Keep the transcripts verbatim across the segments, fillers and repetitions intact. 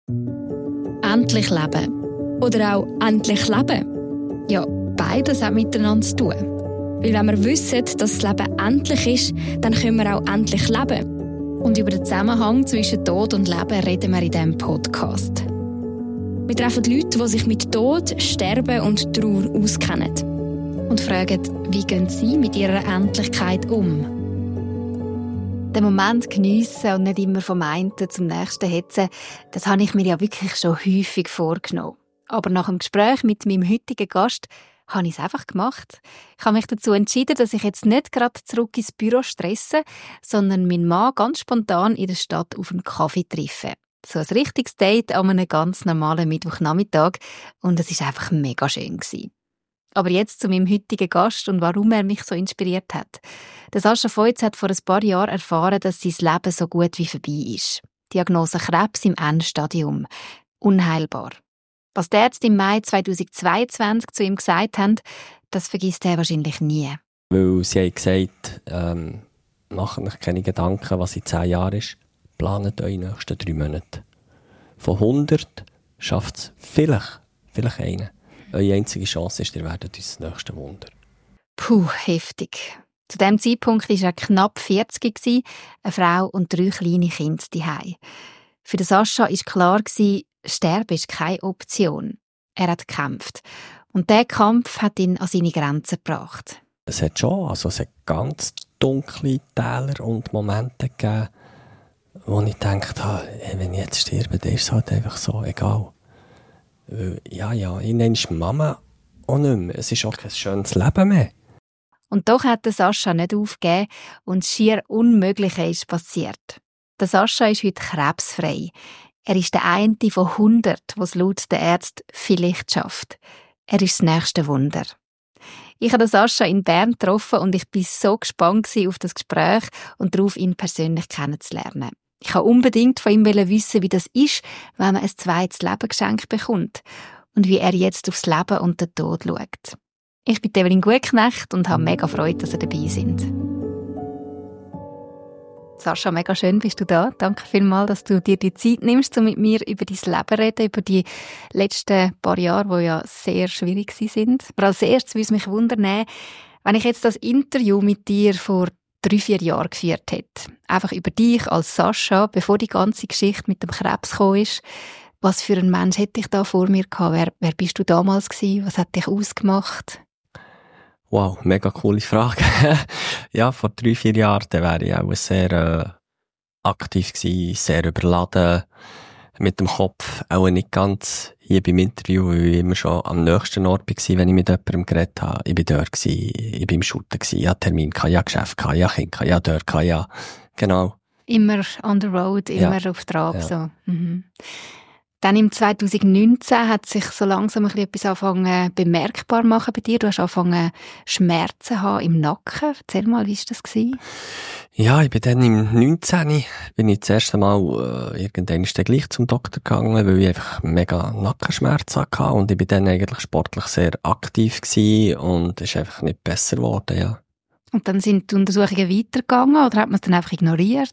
Endlich leben. Oder auch endlich leben. Ja, beides hat miteinander zu tun. Weil wenn wir wissen, dass das Leben endlich ist, dann können wir auch endlich leben. Und über den Zusammenhang zwischen Tod und Leben reden wir in diesem Podcast. Wir treffen Leute, die sich mit Tod, Sterben und Trauer auskennen. Und fragen, wie gehen sie mit ihrer Endlichkeit um? Den Moment geniessen und nicht immer vom einen zum nächsten hetzen, das habe ich mir ja wirklich schon häufig vorgenommen. Aber nach dem Gespräch mit meinem heutigen Gast habe ich es einfach gemacht. Ich habe mich dazu entschieden, dass ich jetzt nicht gerade zurück ins Büro stresse, sondern meinen Mann ganz spontan in der Stadt auf einen Kaffee treffe. So ein richtiges Date an einem ganz normalen Mittwochnachmittag und es war einfach mega schön gewesen. Aber jetzt zu meinem heutigen Gast und warum er mich so inspiriert hat. Der Sascha Feutz hat vor ein paar Jahren erfahren, dass sein Leben so gut wie vorbei ist. Diagnose Krebs im Endstadium. Unheilbar. Was die Ärzte im Mai zweitausendzweiundzwanzig zu ihm gesagt haben, das vergisst er wahrscheinlich nie. Weil sie haben gesagt, ähm, macht euch keine Gedanken, was in zehn Jahren ist. Planet eure nächsten drei Monate. Von hundert schafft es vielleicht, vielleicht einen. Eure einzige Chance ist, ihr werdet uns das nächste Wunder. Puh, heftig. Zu diesem Zeitpunkt war er knapp vierzig, eine Frau und drei kleine Kinder zu Hause. Für den Sascha war klar, Sterben ist keine Option. Er hat gekämpft. Und dieser Kampf hat ihn an seine Grenzen gebracht. Es hat schon, also es hat ganz dunkle Täler und Momente gegeben, wo ich gedacht habe, wenn ich jetzt sterbe, dann ist es halt einfach so egal. Ja, ja, irgendwann ist Mama auch nicht mehr. Es ist auch kein schönes Leben mehr. Und doch hat der Sascha nicht aufgegeben und das schier Unmögliche ist passiert. Der Sascha ist heute krebsfrei. Er ist der eine von hundert, der es laut der Ärzte vielleicht schafft. Er ist das nächste Wunder. Ich habe den Sascha in Bern getroffen und ich war so gespannt auf das Gespräch und darauf, ihn persönlich kennenzulernen. Ich wollte unbedingt von ihm wissen, wie das ist, wenn man ein zweites Leben geschenkt bekommt und wie er jetzt aufs Leben und den Tod schaut. Ich bin Evelyn Gutknecht und habe mega Freude, dass ihr dabei sind. Sascha, mega schön bist du da. Danke vielmals, dass du dir die Zeit nimmst, um mit mir über dein Leben zu reden, über die letzten paar Jahre, die ja sehr schwierig sind. Aber als erstes würde es mich wundern, wenn ich jetzt das Interview mit dir vor drei, vier Jahren geführt hätte. Einfach über dich als Sascha, bevor die ganze Geschichte mit dem Krebs gekommen ist. Was für ein Mensch hätte ich da vor mir gehabt? Wer, wer bist du damals gewesen? Was hat dich ausgemacht? Wow, mega coole Frage. Ja, vor drei, vier Jahren wäre ich auch sehr äh, aktiv gewesen, sehr überladen, mit dem Kopf auch nicht ganz hier beim Interview, weil ich immer schon am nächsten Ort war, wenn ich mit jemandem geredet habe. Ich war dort, gewesen, ich war im Shooten, ich hatte Termin, ich hatte Geschäft, ich hatte Kinder, ja dort, ja, genau. Immer on the road, immer ja. Auf Trab, ja. So. Mhm. Dann im zwanzig neunzehn hat sich so langsam ein bisschen etwas angefangen bemerkbar machen bei dir. Du hast angefangen Schmerzen haben im Nacken. Erzähl mal, wie war das gewesen? Ja, ich bin dann im neunzehn bin ich das erste Mal äh, irgendwann ist dann gleich zum Doktor gegangen, weil ich einfach mega Nackenschmerzen hatte und ich bin dann eigentlich sportlich sehr aktiv gewesen und es ist einfach nicht besser geworden, ja. Und dann sind die Untersuchungen weitergegangen oder hat man es dann einfach ignoriert?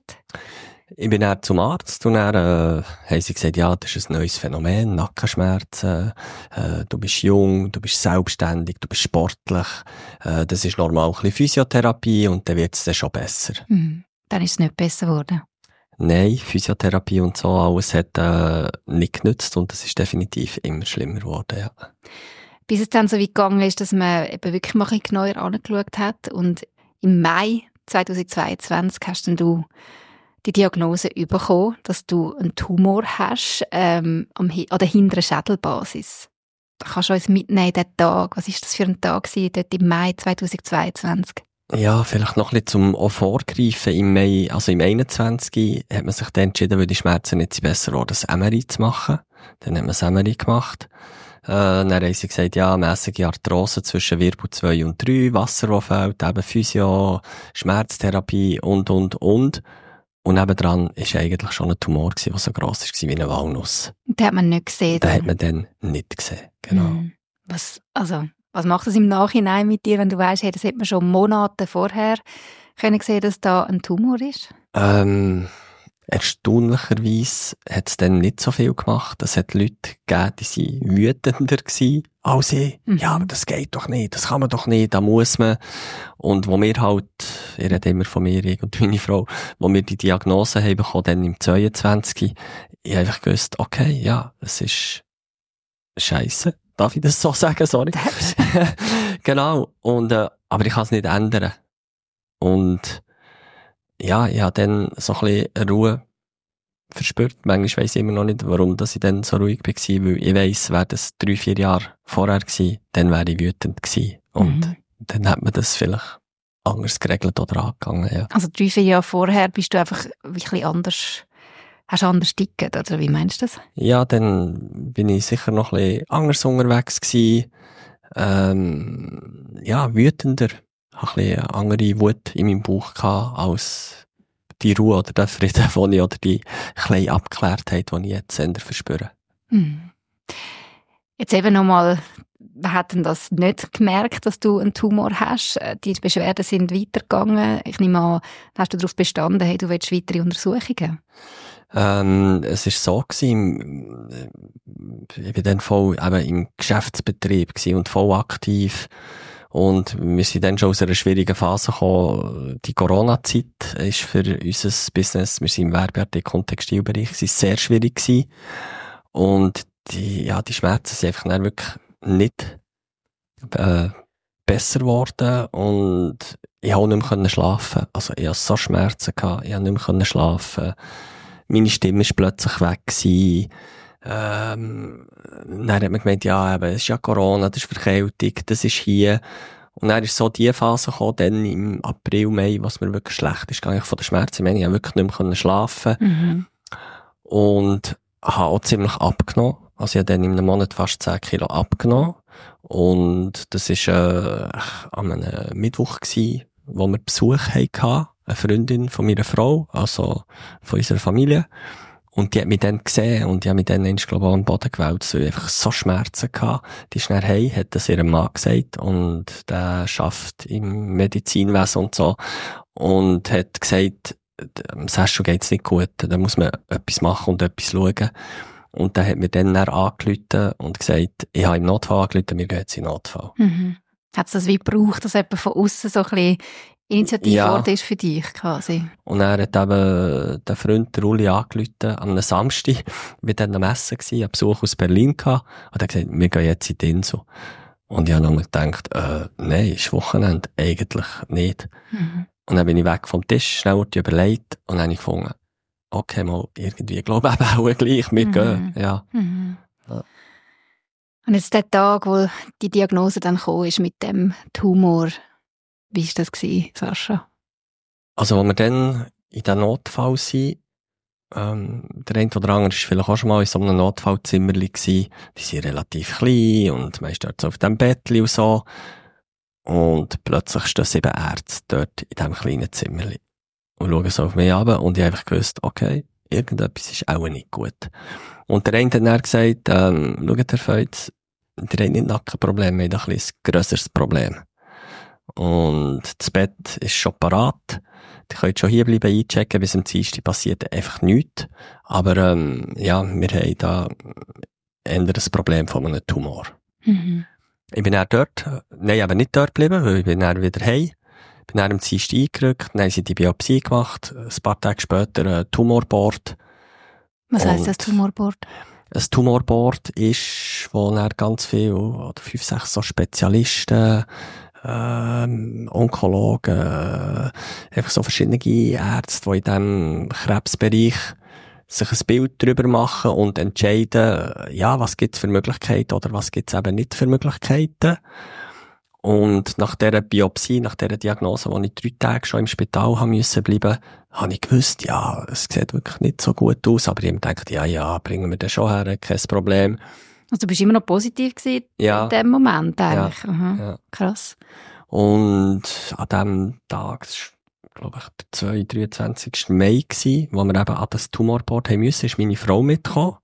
Ich bin dann zum Arzt und dann äh, haben sie gesagt, ja, das ist ein neues Phänomen, Nackenschmerzen, äh, du bist jung, du bist selbstständig, du bist sportlich, äh, das ist normal ein bisschen Physiotherapie und dann wird es dann schon besser. Mhm. Dann ist es nicht besser geworden? Nein, Physiotherapie und so alles hat äh, nicht genützt und es ist definitiv immer schlimmer geworden, ja. Bis es dann so weit gegangen ist, dass man eben wirklich mal ein bisschen genauer angeschaut hat und im Mai zweitausendzweiundzwanzig hast dann du die Diagnose bekommen, dass du einen Tumor hast ähm, am, an der hinteren Schädelbasis. Kannst du uns mitnehmen, diesen Tag? Was war das für ein Tag gewesen, dort im Mai zweitausendzweiundzwanzig? Ja, vielleicht noch ein bisschen zum auch Vorgreifen. Im Mai, also im einundzwanzig hat man sich dann entschieden, weil die Schmerzen nicht besser waren, das M R I zu machen. Dann hat man das M R I gemacht. Äh, dann haben sie gesagt, ja, mässige Arthrose zwischen Wirbel zwei und drei, Wasser, das fehlt, eben Physio, Schmerztherapie und, und, und. Und nebendran war eigentlich schon ein Tumor, der so gross war wie eine Walnuss. Den hat man nicht gesehen? Den hat man dann nicht gesehen, genau. Mhm. Was, also, was macht das im Nachhinein mit dir, wenn du weißt, hey, das hätte man schon Monate vorher können sehen, dass da ein Tumor ist? Ähm, erstaunlicherweise hat es dann nicht so viel gemacht. Es hat Leute gegeben, die waren wütender gewesen als ich. Mhm. Ja, aber das geht doch nicht, das kann man doch nicht, da muss man. Und wo wir halt, ich rede immer von mir, ich und meine Frau, wo wir die Diagnose haben bekommen, dann im zweiundzwanzig, ich habe einfach gewusst, okay, ja, es ist scheisse. Darf ich das so sagen? Sorry. Genau. Und, äh, aber ich kann es nicht ändern. Und, ja, ich habe dann so ein bisschen Ruhe verspürt. Manchmal weiss ich immer noch nicht, warum dass ich dann so ruhig war, weil ich weiss, wäre das drei, vier Jahre vorher gewesen, dann wäre ich wütend gewesen. Und mhm. dann hat man das vielleicht anders geregelt oder angegangen, ja. Also drei, vier Jahre vorher bist du einfach ein bisschen anders, hast du anders ticket, oder wie meinst du das? Ja, dann bin ich sicher noch ein bisschen anders unterwegs gewesen. Ähm, ja, wütender. Ich hatte ein bisschen andere Wut in meinem Bauch gehabt, als die Ruhe oder der Frieden, den ich, oder die kleine Abgeklärtheit, die ich jetzt eher verspüre. Hm. Jetzt eben nochmal, wer hat denn das nicht gemerkt, dass du einen Tumor hast? Die Beschwerden sind weitergegangen. Ich nehme an, hast du darauf bestanden, hey, du willst weitere Untersuchungen? Ähm, es war so gewesen, ich war dann voll eben im Geschäftsbetrieb gewesen und voll aktiv. Und wir sind dann schon aus einer schwierigen Phase gekommen. Die Corona-Zeit ist für unser Business, wir sind im Werbeartikel- und Textilbereich, es ist sehr schwierig gewesen. Und die, ja, die Schmerzen sind einfach dann wirklich nicht, äh, besser geworden. Und ich konnte nicht mehr schlafen. Also, ich hatte so Schmerzen gehabt, ich konnte nicht mehr schlafen. Meine Stimme ist plötzlich weg gewesen. Ähm, dann hat man gemeint, ja, eben, es ist ja Corona, das ist Verkältung, das ist hier. Und dann ist so die Phase gekommen, dann im April, Mai, was mir wirklich schlecht ist, gegangen von den Schmerzen. Ich meine, ich konnte wirklich nicht mehr schlafen. Mhm. Und habe auch ziemlich abgenommen. Also ich habe dann in einem Monat fast zehn Kilo abgenommen. Und das war äh, an einem Mittwoch gewesen, wo wir Besuch hatten. Eine Freundin von meiner Frau, also von unserer Familie. Und die hat mich dann gesehen und die hat mich dann, ich glaube, an den Boden gewälzt, weil ich einfach so Schmerzen hatte. Die ist dann heim, hat das ihrem Mann gesagt und der arbeitet im Medizinwesen und so und hat gesagt, dem Sascha geht's nicht gut, da muss man etwas machen und etwas schauen. Und dann hat mir dann angerufen und gesagt, ich habe im Notfall angerufen, wir gehen jetzt in den Notfall. Mhm. Hat es das wie gebraucht, dass jemand von außen so ein bisschen Initiativwort ja. ist für dich quasi? Und er hat eben der Freund, der Uli, angerufen am einem Samstag. Wir waren dann am Essen, einen Besuch aus Berlin gehabt. Und er hat gesagt, wir gehen jetzt in die Insel. Und ich habe noch gedacht, äh, nein, ist Wochenende. Eigentlich nicht. Mhm. Und dann bin ich weg vom Tisch, schnell überlegt. Und dann habe ich gefunden, okay, mal irgendwie, ich glaube eben auch gleich, wir mhm. gehen. Ja. Mhm. Ja. Und jetzt der Tag, wo die Diagnose dann gekommen ist mit dem Tumor, wie war das gewesen, Sascha? Also, als wir dann in diesem Notfall sind, ähm, der eine oder andere war vielleicht auch schon mal in so einem Notfallzimmer gewesen. Die sind relativ klein und man ist dort so auf dem Bettchen und so. Und plötzlich stehen sieben Ärzte dort in diesem kleinen Zimmer und schauen so auf mich runter und ich habe einfach gewusst, okay, irgendetwas ist auch nicht gut. Und der eine hat dann gesagt, ähm, schaut, Herr Feutz, der hat nicht Nackenprobleme, wir haben ein bisschen ein grösseres Problem. Und das Bett ist schon parat. Die könnt schon hierbleiben einchecken, bis am Dienstag passiert einfach nichts. Aber ähm, ja, wir haben da eher ein Problem von einem Tumor. Mhm. Ich bin dann dort, nein, aber nicht dort geblieben, weil ich bin dann wieder heim. Ich bin dann am Dienstag eingerückt, dann haben sie die Biopsie gemacht, ein paar Tage später ein Tumorboard. Was heisst das Tumorboard? Ein Tumorboard ist, wo dann ganz viele, oder fünf, sechs so Spezialisten, Ähm, Onkologen, äh, einfach so verschiedene Ärzte, die in diesem Krebsbereich sich ein Bild darüber machen und entscheiden, ja, was gibt es für Möglichkeiten oder was gibt es eben nicht für Möglichkeiten. Und nach dieser Biopsie, nach dieser Diagnose, wo ich drei Tage schon im Spital haben müssen bleiben, habe ich gewusst, ja, es sieht wirklich nicht so gut aus, aber ich habe gedacht, ja, ja, bringen wir das schon her, kein Problem. Also du bist immer noch positiv gewesen ja. in dem Moment eigentlich? Ja. Aha. Ja. Krass. Und an diesem Tag, das war, glaube ich, der zweite, dreiundzwanzigsten Mai gewesen, wo wir eben an das Tumorboard haben müssen, ist meine Frau mitgekommen.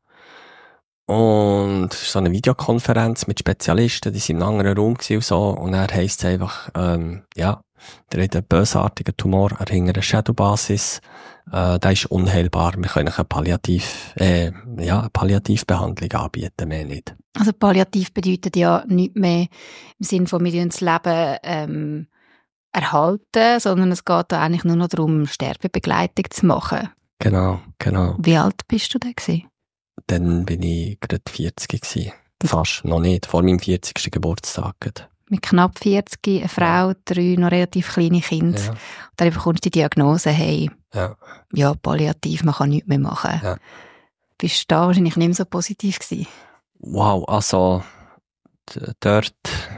Und es ist so eine Videokonferenz mit Spezialisten, die sind in einem anderen Raum gewesen und so. Und dann heisst es einfach, ähm, ja, der hat einen bösartigen Tumor an der hinteren Schädelbasis. Äh, der ist unheilbar. Wir können eine Palliativ, äh, ja, eine Palliativbehandlung anbieten, mehr nicht. Also Palliativ bedeutet ja nicht mehr im Sinne von, wir uns das Leben ähm, erhalten, sondern es geht da eigentlich nur noch darum, Sterbebegleitung zu machen. Genau, genau. Wie alt bist du denn gewesen? Dann bin ich gerade vierzig gewesen. Fast, noch nicht. Vor meinem vierzigsten Geburtstag. Mit knapp vierzig, eine Frau, ja. drei noch relativ kleine Kinder. Ja. Und dann bekommst du die Diagnose, hey, ja. ja, Palliativ, man kann nichts mehr machen. Ja. Bist du da wahrscheinlich nicht mehr so positiv gewesen? Wow, also dort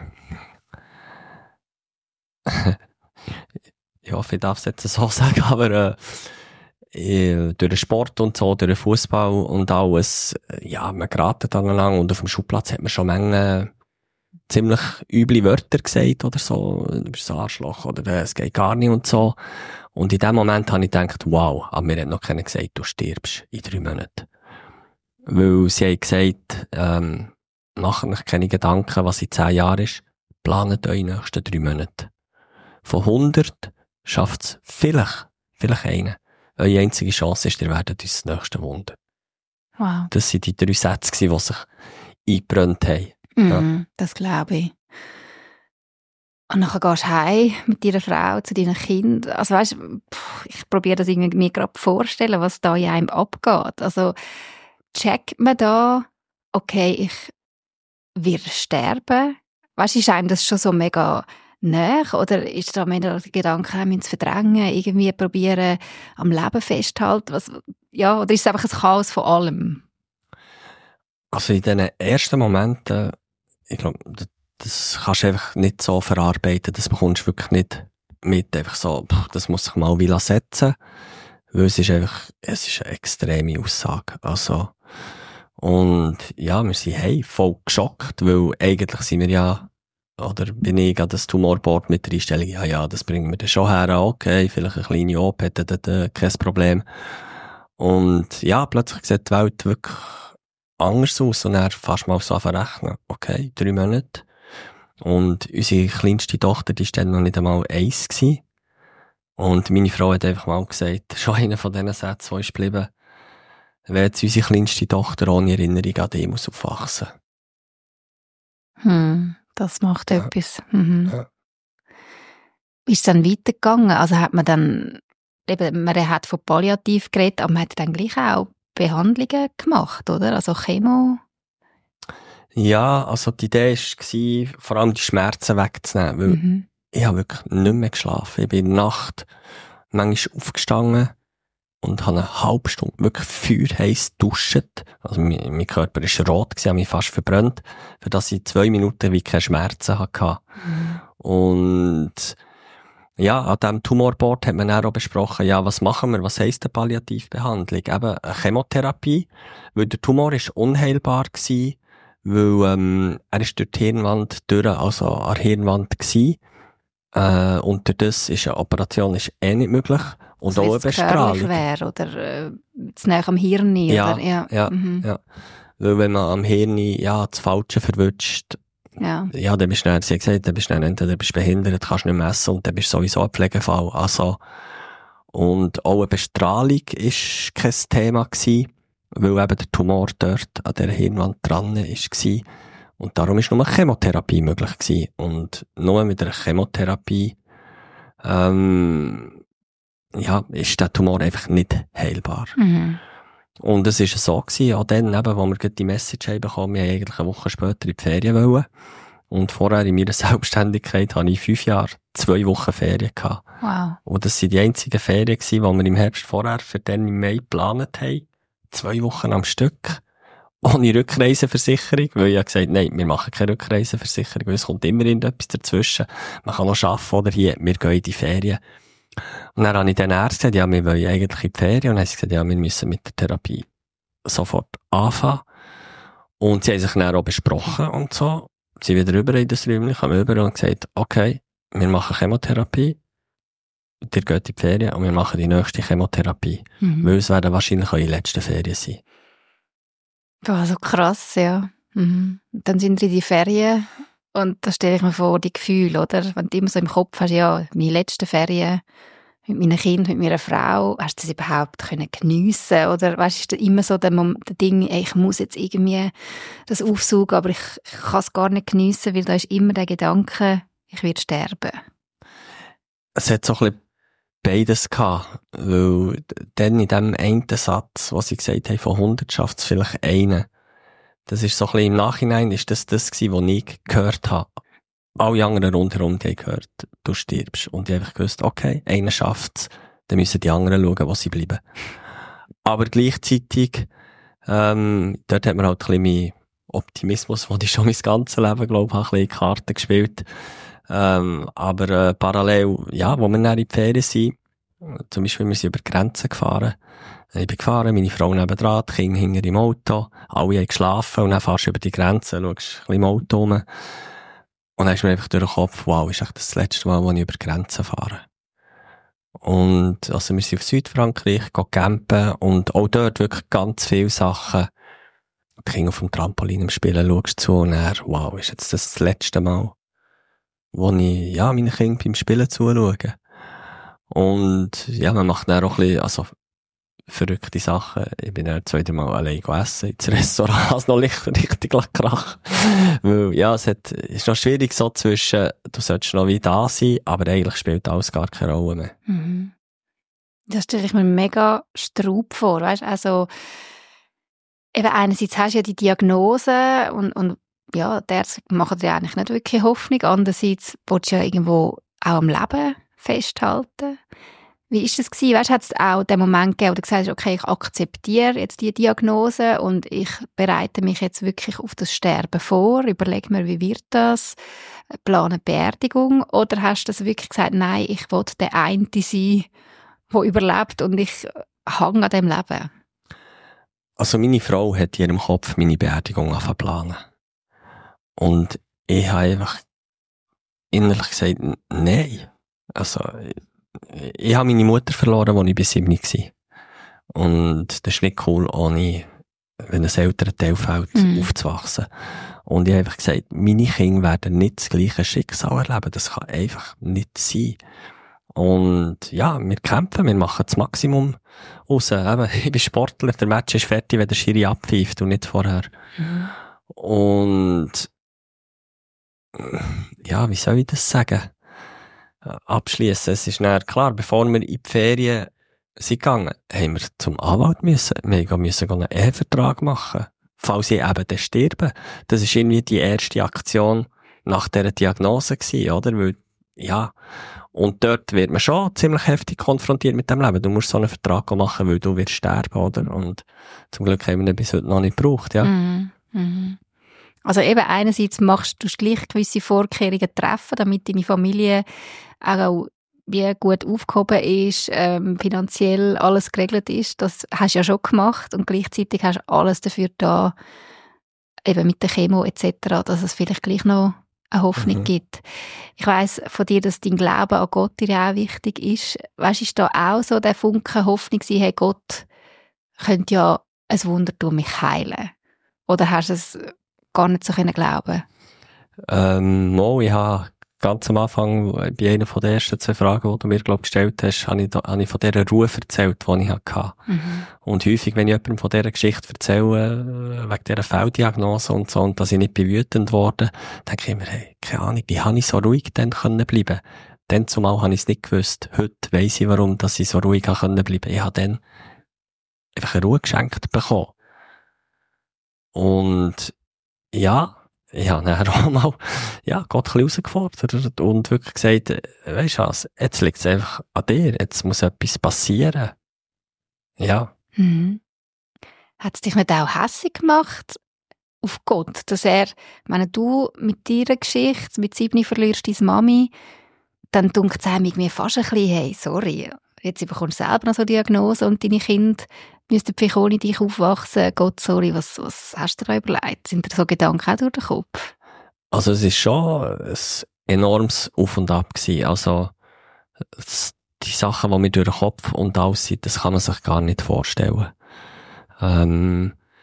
ich hoffe, ich darf es jetzt so sagen, aber äh, durch den Sport und so, durch den Fußball und alles, ja, man geratet aneinander und auf dem Schulplatz hat man schon Menge ziemlich üble Wörter gesagt oder so, du bist ein Arschloch oder äh, es geht gar nicht und so. Und in dem Moment habe ich gedacht, wow, aber mir hat noch keiner gesagt, du stirbst in drei Monaten. Weil sie haben gesagt, ähm, macht euch keine Gedanken, was in zehn Jahren ist, planet eure nächsten drei Monate. Von hundert schafft es vielleicht, vielleicht einen. Eure einzige Chance ist, ihr werdet uns das nächste Wunder. Wow. Das waren die drei Sätze, die sich eingebrannt haben. Mm, ja. Das glaube ich. Und dann gehst du heim mit deiner Frau zu deinen Kindern. Also weißt, pff, ich probiere das irgendwie mir gerade vorstellen, was da in einem abgeht. Also checkt man da, okay, ich werde sterben? Weißt du, ist einem das schon so mega näher? Oder ist da mehr der Gedanke, wir müssen es verdrängen, irgendwie probieren, am Leben festzuhalten? Was, ja, oder ist es einfach ein Chaos von allem? Also in diesen ersten Momenten, ich glaube, das kannst du einfach nicht so verarbeiten, das bekommst du wirklich nicht mit, einfach so, das muss sich mal wieder setzen, weil es ist einfach, es ist eine extreme Aussage, also, und ja, wir sind hey, voll geschockt, weil eigentlich sind wir ja, oder bin ich an das Tumorboard mit der Einstellung, ja, ja, das bringen wir dann schon her, okay, vielleicht eine kleine O P, da, da, da, kein Problem. Und ja, plötzlich sieht die Welt wirklich anders aus und dann fast mal so verrechnen, okay, drei Monate. Und unsere kleinste Tochter, die war dann noch nicht einmal eins gewesen. Und meine Frau hat einfach mal gesagt, schon einer von diesen Sätzen, die ist geblieben, wenn jetzt unsere kleinste Tochter ohne Erinnerung an die muss aufwachsen. Hm, das macht ja. etwas. Mhm. Ja. Ist es dann weitergegangen? Also hat man dann, eben, man hat von Palliativ geredet, aber man hat dann gleich auch Behandlungen gemacht, oder? Also Chemo? Ja, also die Idee war, vor allem die Schmerzen wegzunehmen, weil mhm. ich habe wirklich nicht mehr geschlafen. Ich bin in der Nacht manchmal aufgestanden und habe eine halbe Stunde wirklich feuerheiss geduscht. Also mein, mein Körper war rot, ich habe mich fast verbrannt, für das ich zwei Minuten wie keine Schmerzen hatte. Mhm. Und ja, an diesem Tumorboard hat man dann auch besprochen, ja, was machen wir, was heisst eine Palliativbehandlung? Eben eine Chemotherapie, weil der Tumor war unheilbar gewesen, weil ähm, er ist durch die Hirnwand durch, also an der Hirnwand gewesen. Äh, und durch das ist eine Operation ist eh nicht möglich. Und also auch eine Bestrahlung. Wäre, oder äh, zu nahe am Hirn? Ja, oder? ja, ja, mhm. ja. Weil wenn man am Hirn ja, das Falsche verwünscht, ja, ja, dann bist du nicht, sie hat gesagt, dann bist du nicht, entweder bist du behindert, kannst nicht messen und dann bist du sowieso ein Pflegefall. Also, und auch eine Bestrahlung war kein Thema gewesen, weil eben der Tumor dort an der Hirnwand dran war. Und darum war nur eine Chemotherapie möglich gewesen. Und nur mit einer Chemotherapie, ähm, ja, ist der Tumor einfach nicht heilbar. Mhm. Und es war so gewesen, auch dann eben, wo wir die Message haben bekommen, wir haben eigentlich eine Woche später in die Ferien wollen. Und vorher in meiner Selbstständigkeit hatte ich fünf Jahre, zwei Wochen Ferien gehabt. Wow. Und das waren die einzigen Ferien gewesen, die wir im Herbst vorher für den im Mai geplant haben. Zwei Wochen am Stück. Ohne Rückreiseversicherung, weil ich habe gesagt, nein, wir machen keine Rückreiseversicherung, weil es kommt immer irgendetwas dazwischen. Man kann noch arbeiten oder hier, wir gehen in die Ferien. Und dann habe ich den Arzt gesagt, ja, wir wollen eigentlich in die Ferien. Und dann haben sie gesagt, ja, wir müssen mit der Therapie sofort anfangen. Und sie haben sich dann auch besprochen und so. Sie wieder rüber in das Räumchen, kamen rüber und gesagt, okay, wir machen Chemotherapie. Ihr geht in die Ferien und wir machen die nächste Chemotherapie. Mhm. Weil es werden wahrscheinlich eure letzten Ferien sein. Boah, so krass, ja. Mhm. Dann sind wir in die Ferien Und da stelle ich mir vor, die Gefühle, oder? Wenn du immer so im Kopf hast, ja, meine letzten Ferien mit meinem Kind, mit meiner Frau, hast du das überhaupt können geniessen? Oder weißt, ist da immer so der, Mom- der Ding, ey, ich muss jetzt irgendwie das aufsaugen, aber ich, ich kann es gar nicht geniessen, weil da ist immer der Gedanke, ich werde sterben. Es hat so ein bisschen beides gehabt, weil dann in dem einen Satz, was sie gesagt haben, von hundert schafft es vielleicht einen. Das ist so ein bisschen im Nachhinein, ist das das gewesen, was ich gehört habe. Alle anderen rundherum, die haben gehört, du stirbst. Und ich habe einfach gewusst, okay, einer schafft's, dann müssen die anderen schauen, wo sie bleiben. Aber gleichzeitig, ähm, dort hat man halt ein bisschen meinen Optimismus, den ich schon mein ganzes Leben, glaube ich, ein bisschen in die Karten gespielt. Ähm, aber äh, parallel, ja, wo wir dann in die Ferien sind, zum Beispiel, wir sind über die Grenzen gefahren. Ich bin gefahren, meine Frau nebendran, die Kinder hinter im Auto, alle haben geschlafen und dann fährst du über die Grenze, schaust ein bisschen im Auto rum. Und dann ist mir einfach durch den Kopf, wow, ist echt das letzte Mal, wo ich über die Grenze fahre. Und, also wir sind auf Südfrankreich, gehen campen und auch dort wirklich ganz viele Sachen. Die Kinder auf dem Trampolin im Spielen, schaust zu und dann, wow, ist jetzt das das letzte Mal, wo ich, ja, meinen Kindern beim Spielen zuschaue. Und, ja, man macht dann auch ein bisschen, also, verrückte Sachen. Ich bin dann zweimal Mal allein essen ins Restaurant, also noch richtig krach. Weil, ja, es hat, ist noch schwierig so zwischen, du solltest noch wie da sein, aber eigentlich spielt alles gar keine Rolle mehr. Mhm. Das stelle ich mir mega Straub vor, weißt? Also, eben einerseits hast du ja die Diagnose und, und, ja, die Ärzte machen dir eigentlich nicht wirklich Hoffnung. Andererseits willst du ja irgendwo auch am Leben festhalten. Wie ist das gewesen? Weißt, hat es auch den Moment gegeben, wo du gesagt hast, okay, ich akzeptiere jetzt die Diagnose und ich bereite mich jetzt wirklich auf das Sterben vor, überlege mir, wie wird das, plane Beerdigung, oder hast du das wirklich gesagt, nein, ich will der eine sein, der überlebt und ich hänge an dem Leben? Also meine Frau hat in ihrem Kopf meine Beerdigung angefangen zu planen. Und ich habe einfach innerlich gesagt, nein. Also, ich habe meine Mutter verloren, als ich bis sieben war. Und das ist nicht cool, ohne, wenn ein älterer Teil fällt, mm. aufzuwachsen. Und ich habe einfach gesagt, meine Kinder werden nicht das gleiche Schicksal erleben. Das kann einfach nicht sein. Und ja, wir kämpfen, wir machen das Maximum raus. Eben, ich bin Sportler, der Match ist fertig, wenn der Schiri abpfeift und nicht vorher. Mm. Und ja, wie soll ich das sagen? Abschließen. Es ist dann klar, bevor wir in die Ferien sind gegangen, haben wir zum Anwalt müssen. Wir müssen einen Ehevertrag machen. Falls sie eben dann sterben. Das ist irgendwie die erste Aktion nach dieser Diagnose gewesen, oder? Weil, ja. Und dort wird man schon ziemlich heftig konfrontiert mit dem Leben. Du musst so einen Vertrag machen, weil du wirst sterben, oder? Und zum Glück haben wir den bis heute noch nicht gebraucht, ja. Mhm. Mhm. Also eben einerseits machst du gleich gewisse Vorkehrungen treffen, damit deine Familie auch wie gut aufgehoben ist, ähm, finanziell alles geregelt ist. Das hast du ja schon gemacht und gleichzeitig hast du alles dafür da, eben mit der Chemo et cetera, dass es vielleicht gleich noch eine Hoffnung mhm. gibt. Ich weiss von dir, dass dein Glaube an Gott dir auch wichtig ist. Weißt du, ist da auch so der Funke Hoffnung sein, hey, Gott könnte ja ein Wunder durch mich heilen? Oder hast du es gar nicht so können glauben? Ähm, no, ich habe ganz am Anfang, bei einer von den ersten zwei Fragen, die du mir, glaub, gestellt hast, habe ich, da, habe ich von dieser Ruhe erzählt, die ich hatte. Mhm. Und häufig, wenn ich jemandem von dieser Geschichte erzähle, wegen dieser Fehldiagnose und so, und dass ich nicht wütend wurde, denke ich mir, hey, keine Ahnung, wie habe ich so ruhig dann können bleiben? Dann zumal habe ich es nicht gewusst. Heute weiss ich, warum, dass ich so ruhig können bleiben. Ich habe dann einfach eine Ruhe geschenkt bekommen. Und ja, ich habe dann auch mal, ja, Gott ein bisschen herausgefordert und wirklich gesagt, weisst du was, jetzt liegt es einfach an dir, jetzt muss etwas passieren. Ja. Mhm. Hat es dich nicht auch hässig gemacht auf Gott, dass er, wenn du mit deiner Geschichte, mit sieben verlierst deine Mami, dann dunkt es einem irgendwie fast ein bisschen, hey, sorry, jetzt bekommst du selber noch so eine Diagnose und deine Kinder müssten vielleicht ohne dich aufwachsen. Gott, sorry, was, was hast du da überlegt? Sind dir so Gedanken auch durch den Kopf? Also es ist schon ein enormes Auf und Ab gewesen. Also die Sachen, die mir durch den Kopf und alles sind, das kann man sich gar nicht vorstellen. Ähm,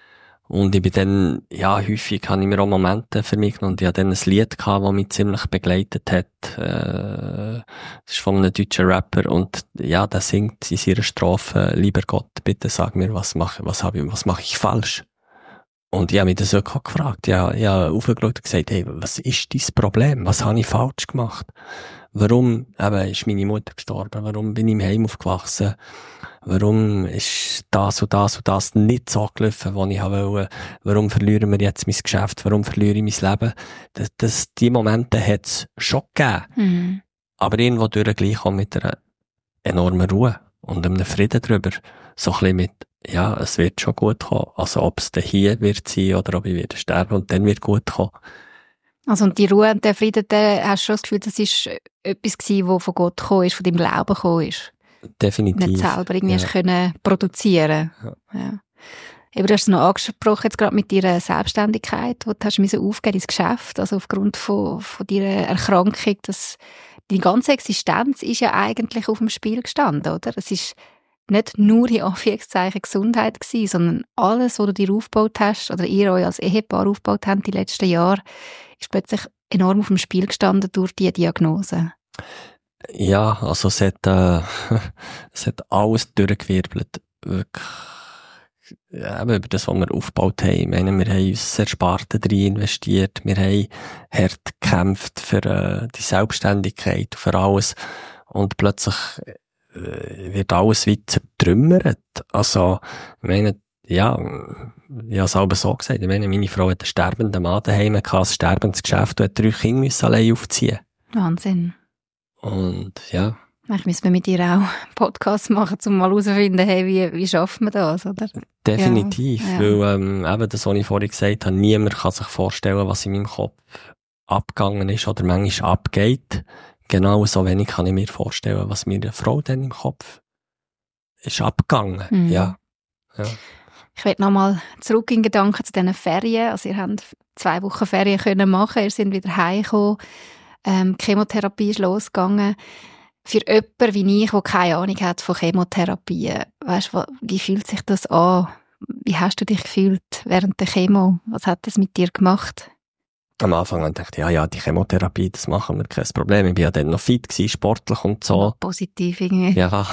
Und ich bin dann, ja, häufig habe ich mir auch Momente für mich genommen. Und ich hatte dann ein Lied gehabt, das mich ziemlich begleitet hat. Äh, das ist von einem deutschen Rapper. Und ja, der singt in seiner Strophe, lieber Gott, bitte sag mir, was mache, was habe ich, was mache ich falsch? Und ich habe mich das wirklich auch gefragt. Ja, ich habe aufgeschaut und gesagt, hey, was ist dein Problem? Was habe ich falsch gemacht? Warum, eben, ist meine Mutter gestorben? Warum bin ich im Heim aufgewachsen? Warum ist das und das und das nicht so gelaufen, wie ich wollte? Warum verlieren wir jetzt mein Geschäft? Warum verliere ich mein Leben? Das, das, die Momente hat es schon gegeben. Mhm. Aber irgendwo durch gleich auch mit einer enormen Ruhe und einem Frieden drüber. So ein bisschen mit, ja, es wird schon gut kommen. Also ob es dann hier wird sein oder ob ich wieder sterben und dann wird gut kommen. Also und die Ruhe und der Frieden, der, hast du schon das Gefühl, das ist etwas gewesen, das von Gott gekommen ist, von deinem Glauben gekommen ist? Definitiv. Nicht selber irgendwie ja. können produzieren. Ja. Ja. Eben, du hast es noch angesprochen, jetzt gerade mit deiner Selbstständigkeit, wo du hast müssen aufgeben ins Geschäft, also aufgrund von, von deiner Erkrankung, dass deine ganze Existenz ist ja eigentlich auf dem Spiel gestanden, oder? Es ist nicht nur in Anführungszeichen Gesundheit gewesen, sondern alles, was du dir aufgebaut hast, oder ihr euch als Ehepaar aufgebaut habt die letzten Jahre, ist plötzlich enorm auf dem Spiel gestanden durch diese Diagnose. Ja, also es hat, äh, es hat alles durchgewirbelt. Wirklich, ja, über das, was wir aufgebaut haben. Ich meine, wir haben uns Ersparten drin investiert. Wir haben hart gekämpft für äh, die Selbstständigkeit, für alles. Und plötzlich äh, wird alles wie zertrümmert. Also, ich meine, ja, ich habe es aber so gesagt. Ich meine, meine Frau hat einen sterbenden Mann daheim gehabt, ein sterbendes Geschäft und hat drei Kinder müssen allein aufziehen. Wahnsinn. Und, ja. Ich müssen wir mit dir auch einen Podcast machen, um mal herauszufinden, hey, wie, wie schaffen wir das, oder? Definitiv. Ja, ja. Weil, ähm, eben das, was ich vorhin gesagt habe, niemand kann sich vorstellen, was in meinem Kopf abgegangen ist oder manchmal abgeht. Genau so wenig kann ich mir vorstellen, was mir eine Frau dann im Kopf ist abgegangen. Mhm. Ja. Ja. Ich will nochmal zurück in Gedanken zu diesen Ferien. Also ihr habt zwei Wochen Ferien können machen, ihr seid wieder heimgekommen. Ähm, die Chemotherapie ist losgegangen. Für jemanden wie ich, der keine Ahnung hat von Chemotherapie, weißt du, wie fühlt sich das an? Wie hast du dich gefühlt während der Chemo? Was hat das mit dir gemacht? Am Anfang dachte ich, ja, ja, die Chemotherapie, das machen wir, kein Problem. Ich war ja dann noch fit gewesen, sportlich und so. Ja, positiv irgendwie. Ja.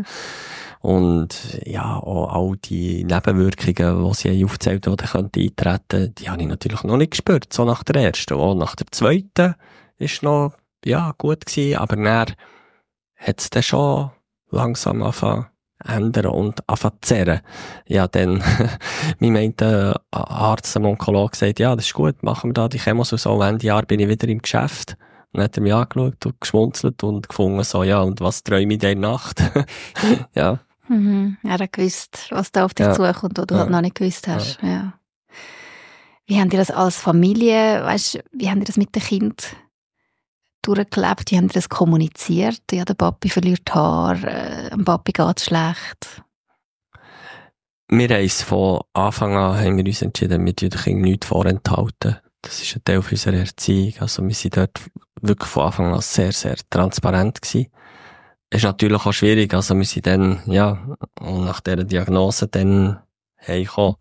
Und ja, auch all die Nebenwirkungen, die sie aufgezählt haben, die könnten eintreten, die habe ich natürlich noch nicht gespürt, so nach der ersten. Auch nach der zweiten ist noch, ja, gut gewesen, aber dann hat es dann schon langsam angefangen zu ändern und angefangen zu zerren. Ja, dann, mir meint ein Arzt, ein Onkologe, gesagt, ja, das ist gut, machen wir da die Chemos und so, Ende Jahr bin ich wieder im Geschäft. Und dann hat er mich angeschaut und geschmunzelt und gefunden, so, ja, und was träume ich in der Nacht? Ja. Mhm. Er hat gewusst, was da auf dich ja. zukommt, was du ja. halt noch nicht gewusst hast. Ja. Ja. Wie habt ihr das als Familie, weißt, wie habt ihr das mit den Kindern durchgelebt? Wie habt ihr das kommuniziert? Ja, der Papi verliert Haar, äh, dem Papi geht es schlecht. Wir haben es von Anfang an haben wir uns entschieden, wir den Kindern nichts vorenthalten. Das ist ein Teil unserer Erziehung. Also wir sind dort wirklich von Anfang an sehr, sehr transparent gewesen. Es ist natürlich auch schwierig, also wir sind dann, ja, und nach dieser Diagnose dann heimgekommen.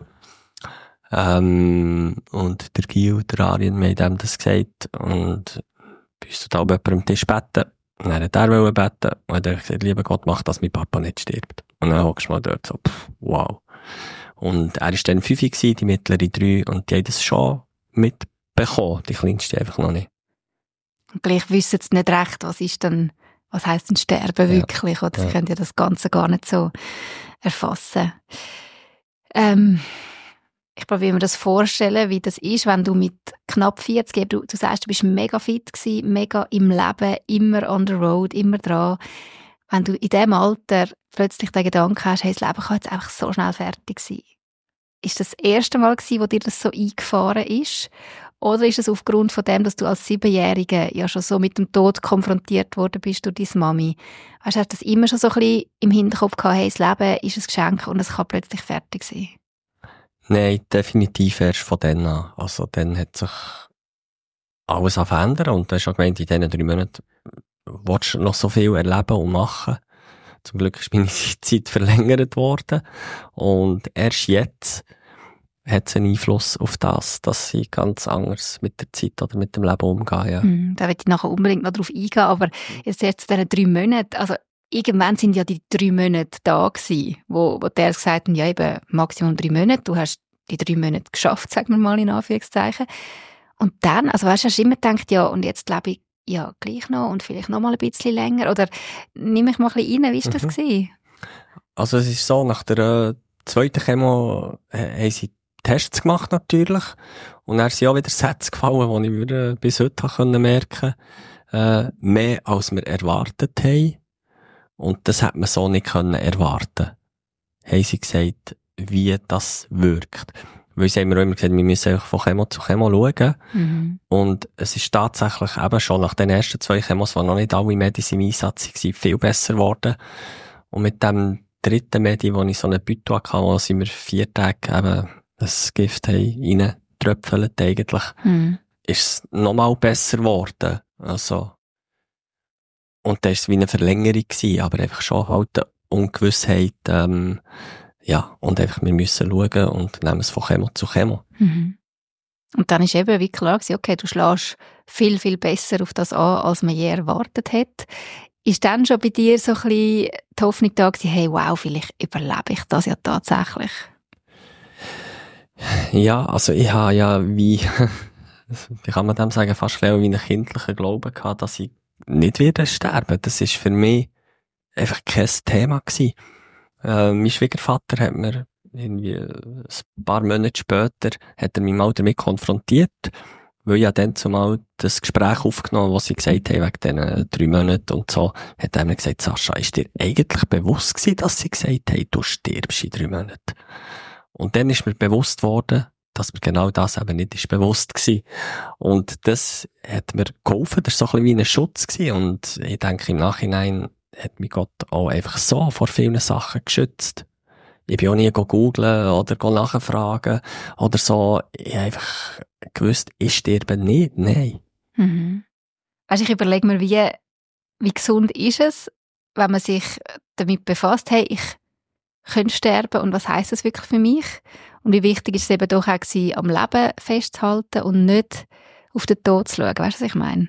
Ähm, und der Gil, der Arjen, wir haben dem das gesagt, und bei uns tut auch jemand am Tisch beten, und dann hat er beten, und er hat gesagt, lieber Gott, mach, dass mein Papa nicht stirbt. Und dann hockst du mal dort so, pff, wow. Und er war dann fünf gewesen, die mittlere drei, und die haben das schon mitbekommen, die kleinste einfach noch nicht. Und gleich wissen sie nicht recht, was ist denn, was heisst denn Sterben wirklich, ja. Oder sie ja. können ja das Ganze gar nicht so erfassen. Ähm, ich probiere mir das vorstellen, wie das ist, wenn du mit knapp vierzig, du, du sagst, du bist mega fit gewesen, mega im Leben, immer on the road, immer dran. Wenn du in diesem Alter plötzlich den Gedanken hast, hey, das Leben kann jetzt einfach so schnell fertig sein. Ist das das erste Mal gewesen, wo dir das so eingefahren ist? Oder ist es aufgrund von dem, dass du als Siebenjährige ja schon so mit dem Tod konfrontiert worden bist durch deine Mami? Weißt du, hast du das immer schon so ein bisschen im Hinterkopf gehabt, hey, das Leben ist ein Geschenk und es kann plötzlich fertig sein? Nein, definitiv erst von dann an. Also dann hat sich alles verändert und du hast auch gemeint, in diesen drei Monaten willst du noch so viel erleben und machen. Zum Glück ist meine Zeit verlängert worden und erst jetzt hat es einen Einfluss auf das, dass sie ganz anders mit der Zeit oder mit dem Leben umgehen. Ja. Mm, da werde ich nachher unbedingt noch drauf eingehen, aber jetzt erst zu diesen drei Monaten, also irgendwann sind ja die drei Monate da gewesen, wo, wo der gesagt hat, ja eben Maximum drei Monate, du hast die drei Monate geschafft, sagen wir mal in Anführungszeichen. Und dann, also weißt du, hast du immer gedacht, ja, und jetzt lebe ich ja gleich noch und vielleicht noch mal ein bisschen länger, oder nimm mich mal ein bisschen rein, wie war das Mhm. gewesen? Also es ist so, nach der äh, zweiten Chemo äh, haben sie Tests gemacht natürlich und dann sind auch wieder Sätze gefallen, die ich wieder bis heute habe können merken äh, mehr als wir erwartet haben und das hat man so nicht können erwarten. Haben sie gesagt, wie das wirkt. Weil sie haben mir auch immer gesagt, wir müssen von Chemo zu Chemo schauen. Mhm. Und es ist tatsächlich eben schon nach den ersten zwei Chemos, die noch nicht alle Medis im Einsatz waren, viel besser geworden. Und mit dem dritten Medi, wo ich so eine Büto hatte, wo sie mir vier Tage eben das Gift reingetröpfelt eigentlich, Mhm. ist es nochmal besser geworden. Also, und das war es wie eine Verlängerung gewesen, aber einfach schon halt eine Ungewissheit, ähm, ja, und einfach, wir müssen schauen und nehmen es von Chemo zu Chemo. Mhm. Und dann ist eben wie klar gewesen, okay, du schlägst viel, viel besser auf das an, als man je erwartet hat. Ist dann schon bei dir so ein bisschen die Hoffnung da gewesen, hey, wow, vielleicht überlebe ich das ja tatsächlich? Ja, also ich habe ja wie, wie kann man dem sagen, fast wie einen kindlichen Glauben gehabt, dass ich nicht wieder sterben. Das ist für mich einfach kein Thema gewesen. Äh, mein Schwiegervater hat mir irgendwie ein paar Monate später hat er mich mal damit konfrontiert, weil ich ja dann zumal das Gespräch aufgenommen, wo sie gesagt haben, wegen diesen drei Monaten und so, hat er mir gesagt, Sascha, ist dir eigentlich bewusst gewesen, dass sie gesagt haben, du stirbst in drei Monaten? Und dann ist mir bewusst worden, dass mir genau das eben nicht ist bewusst gewesen. Und das hat mir geholfen, das war so ein bisschen wie ein Schutz gewesen. Und ich denke, im Nachhinein hat mich Gott auch einfach so vor vielen Sachen geschützt. Ich bin auch nie googeln oder nachfragen oder so. Ich habe einfach gewusst, ich sterbe nicht. Nein. Mhm. Also ich überlege mir, wie, wie gesund ist es, wenn man sich damit befasst, hey, ich könnte sterben und was heisst das wirklich für mich? Und wie wichtig ist es eben doch auch gewesen, am Leben festzuhalten und nicht auf den Tod zu schauen. Weißt du, was ich meine?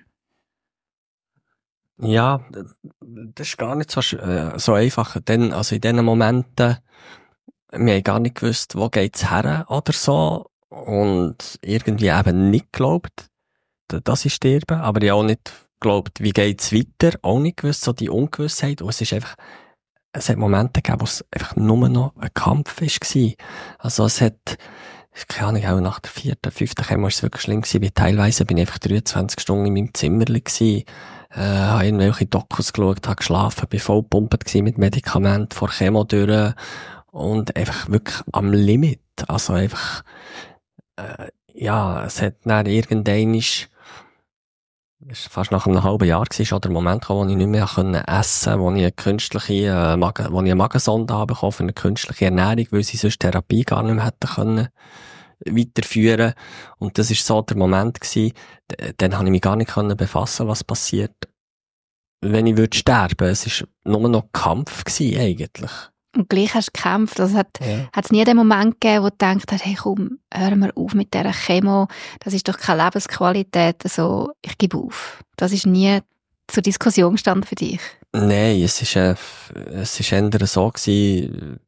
Ja, das ist gar nicht so, äh, so einfach. Denn, also in diesen Momenten, wir haben gar nicht gewusst, wo geht's her oder so. Und irgendwie eben nicht geglaubt, dass ich sterbe. Aber ich auch nicht geglaubt, wie geht's weiter. Auch nicht gewusst, so die Ungewissheit. Und es ist einfach, es hat Momente gegeben, wo es einfach nur noch ein Kampf war. Also es hat, keine Ahnung, auch nach der vierten, fünften Chemo war es wirklich schlimm gewesen, weil teilweise bin ich einfach dreiundzwanzig Stunden in meinem Zimmerli gewesen, äh, habe irgendwelche Dokus geschaut, habe geschlafen, bin voll gepumpt gewesen mit Medikamenten vor Chemo durch und einfach wirklich am Limit. Also einfach, äh, ja, es hat dann irgendwann ist, es war fast nach einem halben Jahr gewesen, schon der Moment gekommen, wo ich nicht mehr essen konnte, wo ich eine künstliche, äh, Magen, wo ich eine Magensonde habe bekommen für eine künstliche Ernährung, weil sie sonst Therapie gar nicht mehr hätten können weiterführen. Und das ist so der Moment gewesen, d- dann habe ich mich gar nicht können befassen, was passiert, wenn ich würde sterben. Es ist nur noch Kampf gewesen, eigentlich. Und gleich hast du gekämpft. Also hat Ja. es nie den Moment gegeben, wo du gedacht hast, hey komm, hör mal auf mit dieser Chemo, das ist doch keine Lebensqualität, also ich gebe auf. Das ist nie zur Diskussion gestanden für dich. Nein, es ist, äh, es ist eher so gewesen,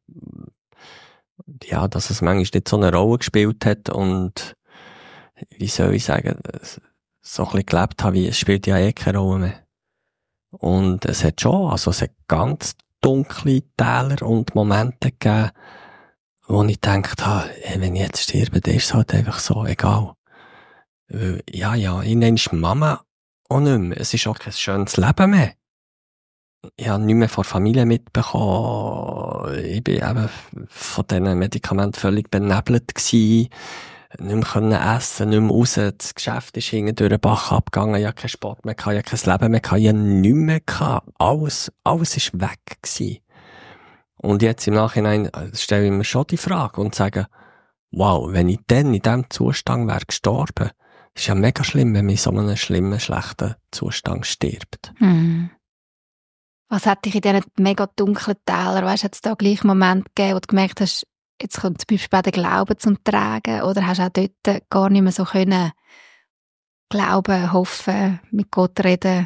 ja, dass es manchmal nicht so eine Rolle gespielt hat und, wie soll ich sagen, so ein bisschen gelebt habe, wie es spielt ja eh keine Rolle mehr. Und es hat schon, also es hat ganz dunkle Täler und Momente gegeben, wo ich gedacht habe, hey, wenn ich jetzt sterbe, dann ist es halt einfach so egal. Weil, ja, ja, irgendwann ist Mama auch nicht mehr. Es ist auch kein schönes Leben mehr. Ich habe nichts mehr von der Familie mitbekommen. Ich bin eben von diesen Medikamenten völlig benebelt gewesen. Nicht mehr können essen, nicht mehr raus. Das Geschäft ist hinten durch den Bach abgegangen. Ich hatte keinen Sport mehr, ich hatte kein Leben mehr, ich hatte nichts mehr gehabt. Alles, alles ist weg gewesen. Und jetzt im Nachhinein stelle ich mir schon die Frage und sage, wow, wenn ich dann in diesem Zustand wäre gestorben, ist ja mega schlimm, wenn man in so einem schlimmen, schlechten Zustand stirbt. Hm. Was hat dich in diesen mega dunklen Tälern, weißt du, hat es da gleich einen Moment gegeben, wo du gemerkt hast, jetzt kommt zum Beispiel auch der Glaube zum Tragen, oder hast du auch dort gar nicht mehr so können glauben, hoffen, mit Gott reden?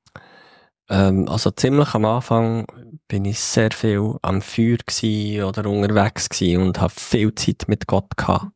Ähm, also ziemlich am Anfang bin ich sehr viel am Feuer gsi oder unterwegs gsi und habe viel Zeit mit Gott gehabt.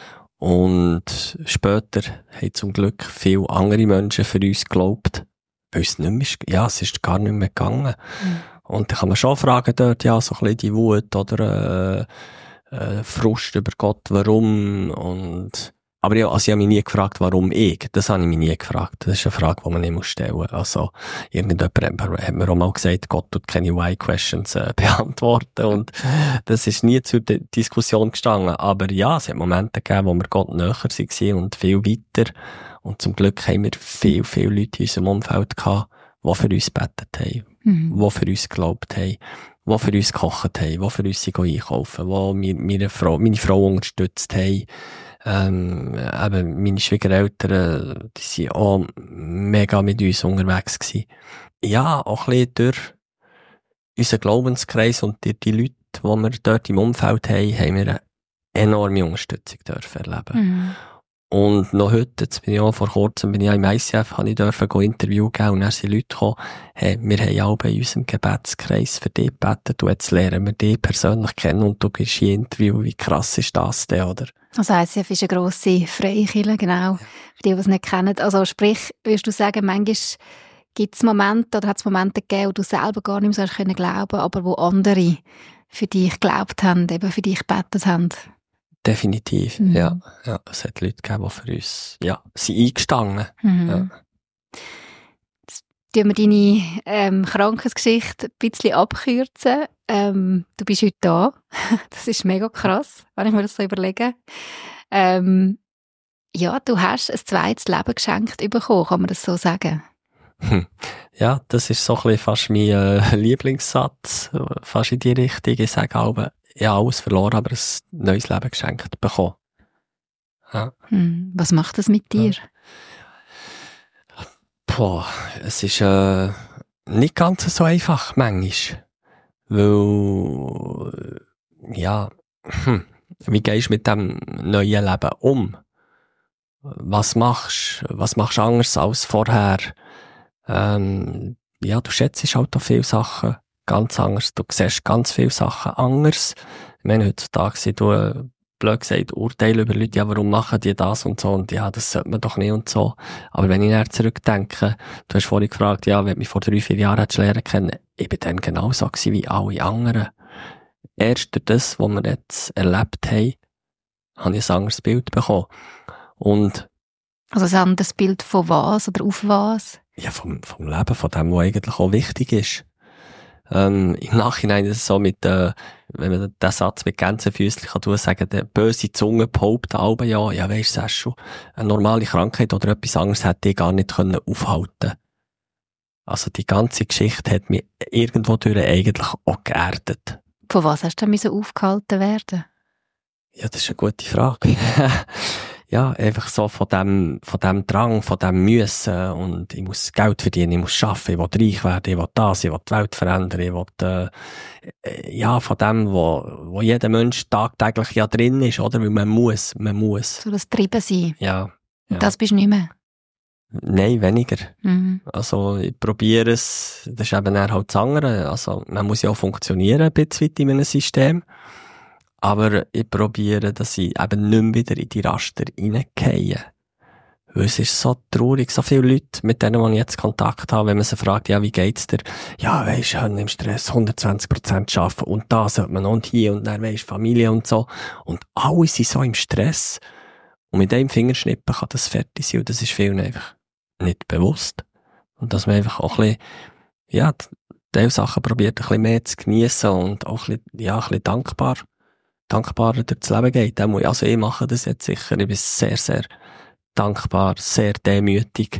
Und später haben zum Glück viele andere Menschen für uns geglaubt, weil es nicht mehr ist, ja, es ist gar nicht mehr gegangen. Mhm. Und da kann man schon fragen dort, ja, so ein bisschen die Wut oder äh, äh, Frust über Gott, warum und aber ja, also ich habe mich nie gefragt, warum ich. Das habe ich mich nie gefragt. Das ist eine Frage, die man nicht stellen muss. Also, irgendjemand hat mir auch mal gesagt, Gott tut keine Why-Questions äh, beantworten. Und das ist nie zur D- Diskussion gestanden. Aber ja, es hat Momente gegeben, wo wir Gott näher waren und viel weiter. Und zum Glück haben wir viel, viele Leute in unserem Umfeld gehabt, die für uns gebetet haben, mhm. die für uns geglaubt haben, die für uns gekocht haben, die für uns einkaufen, die meine Frau, meine Frau unterstützt haben. Ähm, eben, meine Schwiegereltern, die sind auch mega mit uns unterwegs gewesen. Ja, auch ein bisschen durch unseren Glaubenskreis und die, die Leute, die wir dort im Umfeld haben, haben wir eine enorme Unterstützung dürfen erleben. Mhm. Und noch heute, jetzt bin ich auch vor kurzem, bin ich auch im I C F, habe ich dürfen ein Interview geben und dann sind Leute gekommen, hey, wir haben auch bei unserem Gebetskreis für dich gebetet und jetzt lernen wir dich persönlich kennen und du gibst ein Interview, wie krass ist das denn, oder? Also I C F ist eine grosse Freikirche, genau, ja. Für die, die es nicht kennen. Also sprich, würdest du sagen, manchmal gibt es Momente oder hat es Momente gegeben, wo du selber gar nicht mehr so glauben konntest, aber wo andere für dich geglaubt haben, eben für dich gebetet haben? Definitiv, mhm. ja. ja. Es hat Leute gegeben, die für uns, ja, sind eingestanden. Mhm. Ja. Jetzt tun wir deine ähm, Krankheitsgeschichte ein bisschen abkürzen. Ähm, du bist heute da. Das ist mega krass, wenn ich mir das so überlege. Ähm, ja, du hast ein zweites Leben geschenkt bekommen, kann man das so sagen? Hm. Ja, das ist so ein bisschen fast mein äh, Lieblingssatz, fast in die Richtung. Ich sage auch, ich habe alles verloren, aber ein neues Leben geschenkt bekommen. Ja. Hm. Was macht das mit dir? Ja. Boah, es ist äh, nicht ganz so einfach, manchmal. Weil, ja, hm, wie gehst du mit dem neuen Leben um? Was machst du? Was machst du anders als vorher? Ähm, ja, du schätzt halt auch viele Sachen ganz anders. Du siehst ganz viele Sachen anders. Ich meine, heutzutage sind du, blöd gesagt, Urteile über Leute, ja, warum machen die das und so, und ja, das sollte man doch nicht und so. Aber wenn ich dann zurückdenke, du hast vorhin gefragt, ja, wenn du mich vor drei, vier Jahren hättest lernen können, ich bin dann genauso gewesen wie alle anderen. Erst durch das, was wir jetzt erlebt haben, habe ich ein anderes Bild bekommen. Und also ein anderes Bild von was oder auf was? Ja, vom, vom Leben, von dem, was eigentlich auch wichtig ist. Ähm, im Nachhinein ist es so mit, äh, wenn man den Satz mit Gänsefüßchen kann tun, sagen, der böse Zunge behauptet alle, ja, ja, weisst du, das ist schon eine normale Krankheit oder etwas anderes hätte ich gar nicht können aufhalten. Also die ganze Geschichte hat mich irgendwo durch eigentlich auch geerdet. Von was hast du denn müssen aufgehalten werden? Ja, das ist eine gute Frage. Ja, einfach so von dem, von dem Drang, von dem Müssen, und ich muss Geld verdienen, ich muss arbeiten, ich will reich werden, ich will das, ich will die Welt verändern, ich will, äh, ja, von dem, wo, wo jeder Mensch tagtäglich ja drin ist, oder? Weil man muss, man muss. So das Treiben sein. Ja. ja. Und das bist du nicht mehr? Nein, weniger. Mhm. Also, ich probiere es, das ist eben dann halt das andere. Also, man muss ja auch funktionieren, ein bisschen in einem System. Aber ich probiere, dass ich eben nicht mehr wieder in die Raster reingehe. Weil es ist so traurig, so viele Leute, mit denen ich jetzt Kontakt habe, wenn man sie fragt, ja, wie geht's dir? Ja, weisst du, im Stress hundertzwanzig Prozent arbeiten und da sollte man und hier und dann weisst Familie und so. Und alle sind so im Stress. Und mit einem Fingerschnippen kann das fertig sein, und das ist vielen einfach nicht bewusst. Und dass man einfach auch ein bisschen, ja, diese Sachen probiert, ein bisschen mehr zu geniessen und auch ein bisschen, ja, ein bisschen dankbar dankbarer durchs Leben geht. Also ich mache das jetzt sicher. Ich bin sehr, sehr dankbar, sehr demütig.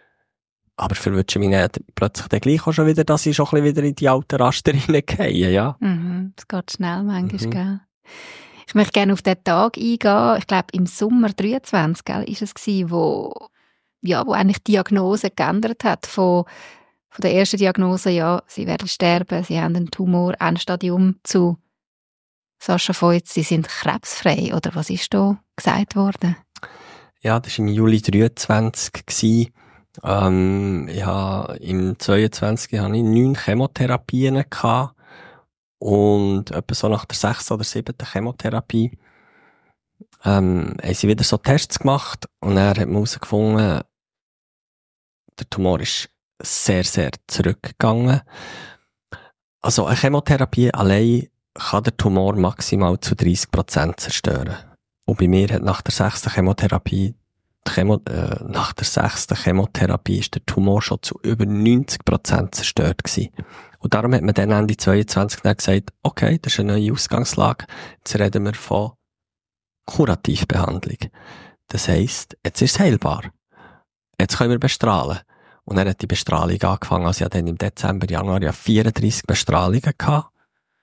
Aber verwünsche mich nicht plötzlich dann gleich auch schon wieder, dass ich schon ein bisschen wieder in die alten Raster reingehe, ja. Mhm, das geht schnell manchmal, mhm. gell. Ich möchte gerne auf den Tag eingehen. Ich glaube, im Sommer dreiundzwanzig, gell, ist es gewesen, wo, ja, wo eigentlich die Diagnose geändert hat von, von der ersten Diagnose, ja, sie werden sterben, sie haben einen Tumor, Endstadium, zu Sascha Feutz, Sie sind krebsfrei, oder was ist da gesagt worden? Ja, das war im Juli dreiundzwanzig. Ähm, ich habe im zweiundzwanzig hatte ich neun Chemotherapien gehabt. Und etwa so nach der sechsten oder siebten Chemotherapie ähm, haben sie wieder so Tests gemacht und er hat man herausgefunden, der Tumor ist sehr, sehr zurückgegangen. Also eine Chemotherapie allein kann der Tumor maximal zu dreissig Prozent zerstören. Und bei mir hat nach der sechsten Chemotherapie, die Chemo, äh, nach der sechsten Chemotherapie ist der Tumor schon zu über neunzig Prozent zerstört gewesen. Und darum hat man dann Ende zweiundzwanzig dann gesagt, okay, das ist eine neue Ausgangslage. Jetzt reden wir von Kurativbehandlung. Das heisst, jetzt ist es heilbar. Jetzt können wir bestrahlen. Und dann hat die Bestrahlung angefangen. Also ich hatte dann im Dezember, Januar ja vierunddreissig Bestrahlungen gehabt.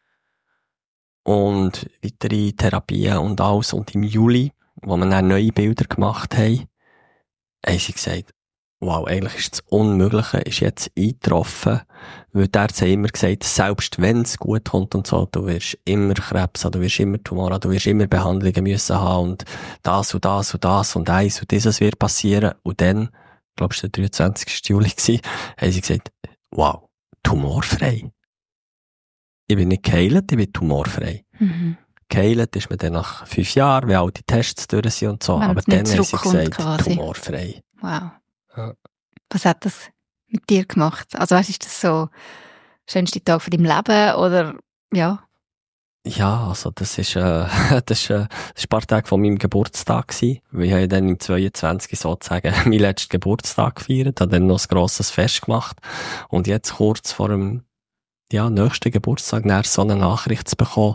Und weitere Therapien und alles. Und im Juli, wo wir dann neue Bilder gemacht haben, haben sie gesagt, wow, eigentlich ist das Unmögliche ist jetzt eingetroffen, weil die Ärzte haben immer gesagt, selbst wenn es gut kommt und so, du wirst immer Krebs haben, du wirst immer Tumor haben, du wirst immer Behandlungen müssen haben und das und das und das und eins und dieses wird passieren. Und dann, glaubst du, der dreiundzwanzigsten Juli gewesen, haben sie gesagt, wow, tumorfrei. Ich bin nicht geheilt, ich bin tumorfrei. Mhm. Geheilt ist man dann nach fünf Jahren, wenn all die Tests durch sind und so, wenn aber dann haben sie gesagt, quasi. tumorfrei. Wow. Ja. Was hat das mit dir gemacht? Also weißt, ist das so der schönste Tag von deinem Leben oder ja? Ja, also das ist, äh, das ist, äh, das ist ein paar Tage von meinem Geburtstag gewesen. Wir haben dann im zweiundzwanzig sozusagen meinen letzten Geburtstag gefeiert, habe dann noch ein grosses Fest gemacht und jetzt kurz vor dem ja, nächsten Geburtstag nach so eine Nachricht zu bekommen,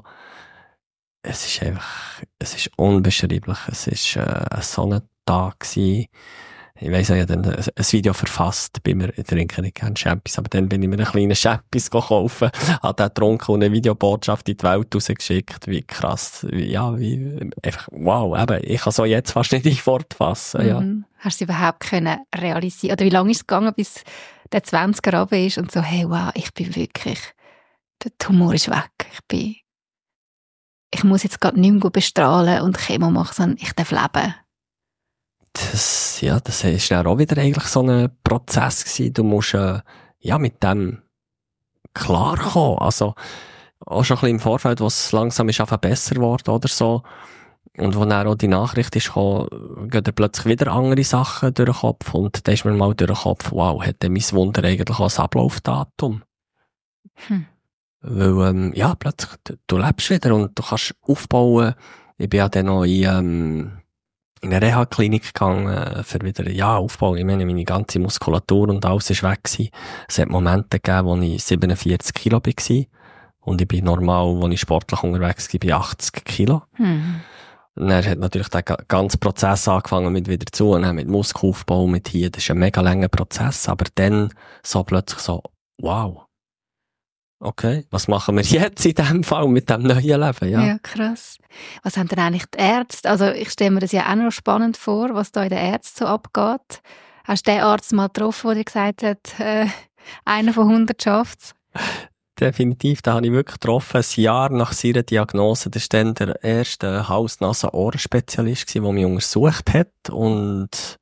es ist einfach, es ist unbeschreiblich. Es ist äh, so ein Tag gewesen. Ich weiss, ich habe dann ein Video verfasst, bin mir, ich trinke nicht gerne Champis, aber dann bin ich mir einen kleinen Champis gekauft, habe den getrunken und eine Videobotschaft in die Welt rausgeschickt. Wie krass, wie, ja, wie, einfach, wow, eben, ich kann so jetzt fast nicht in Wort fassen, ja. Mhm. Hast du überhaupt können realisieren, oder wie lange ist es gegangen, bis der zwanziger runter ist und so, hey, wow, ich bin wirklich, der Tumor ist weg, ich bin, ich muss jetzt gerade nicht mehr bestrahlen und Chemo machen, sondern ich darf leben. Das, ja, das ist dann auch wieder eigentlich so ein Prozess gewesen. Du musst, äh, ja, mit dem klarkommen. Also, auch schon ein bisschen im Vorfeld, wo es langsam ist einfach besser geworden oder so. Und wo dann auch die Nachricht ist gekommen, gehen dann plötzlich wieder andere Sachen durch den Kopf. Und da ist mir mal durch den Kopf, wow, hat denn mein Wunder eigentlich auch ein Ablaufdatum? Hm. Weil, ähm, ja, plötzlich, du, du lebst wieder und du kannst aufbauen. Ich bin ja dann noch in, ähm, in eine Reha-Klinik gegangen, für wieder, ja, aufbauen. Ich meine, meine ganze Muskulatur und alles ist weg gewesen. Es hat Momente gegeben, wo ich siebenundvierzig Kilo war. Und ich bin normal, wo ich sportlich unterwegs war, bei achtzig Kilo. Hm. Und dann hat natürlich der ganze Prozess angefangen mit wieder zu, und mit Muskelaufbau, mit hier. Das ist ein mega langer Prozess. Aber dann so plötzlich so, wow. Okay, was machen wir jetzt in diesem Fall mit dem neuen Leben? Ja, ja, krass. Was haben denn eigentlich die Ärzte? Also ich stelle mir das ja auch noch spannend vor, was da in den Ärzten so abgeht. Hast du den Arzt mal getroffen, der dir gesagt hat, äh, einer von hundert schafft's? Definitiv, den habe ich wirklich getroffen. Ein Jahr nach seiner Diagnose, das war dann der erste Hals-Nasen-Ohren-Spezialist, der mich untersucht hat. Und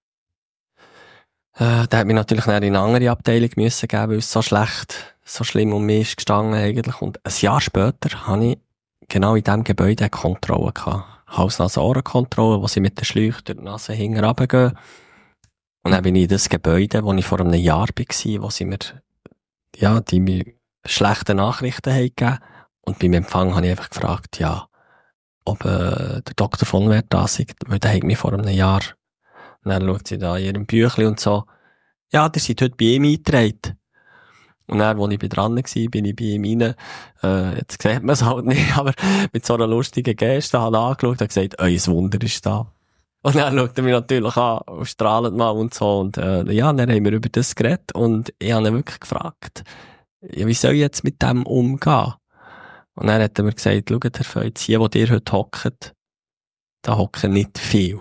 äh, der hat mich natürlich in eine andere Abteilung müssen geben, weil es so schlecht, so schlimm um mich ist gestanden eigentlich. Und ein Jahr später hatte ich genau in diesem Gebäude eine Kontrolle gehabt. Hals-Nasen-Ohren-Kontrolle, wo sie mit der Schläuche durch die Nase hinten runtergehen. Und dann bin ich in das Gebäude, wo ich vor einem Jahr war, wo sie mir, ja, die mir schlechte Nachrichten haben gegeben. Und beim Empfang habe ich einfach gefragt, ja, ob äh, der Doktor von Wert da ist, weil der hat mich vor einem Jahr. Und dann schaut sie da in ihrem Büchlein und so, ja, der seid heute bei ihm eingetragen. Und dann, als ich dran war, bin ich bei ihm rein. Äh, jetzt sieht man es halt nicht, aber mit so einer lustigen Geste hat er angeschaut und gesagt, euer Wunder ist da. Und dann schaut er mich natürlich an und strahlt mal und so. Und äh, ja, dann haben wir über das geredet und ich habe ihn wirklich gefragt, ja, wie soll ich jetzt mit dem umgehen? Und dann hat er mir gesagt, schaut, Herr Feutz, hier, wo ihr heute hockt, da hocken nicht viel.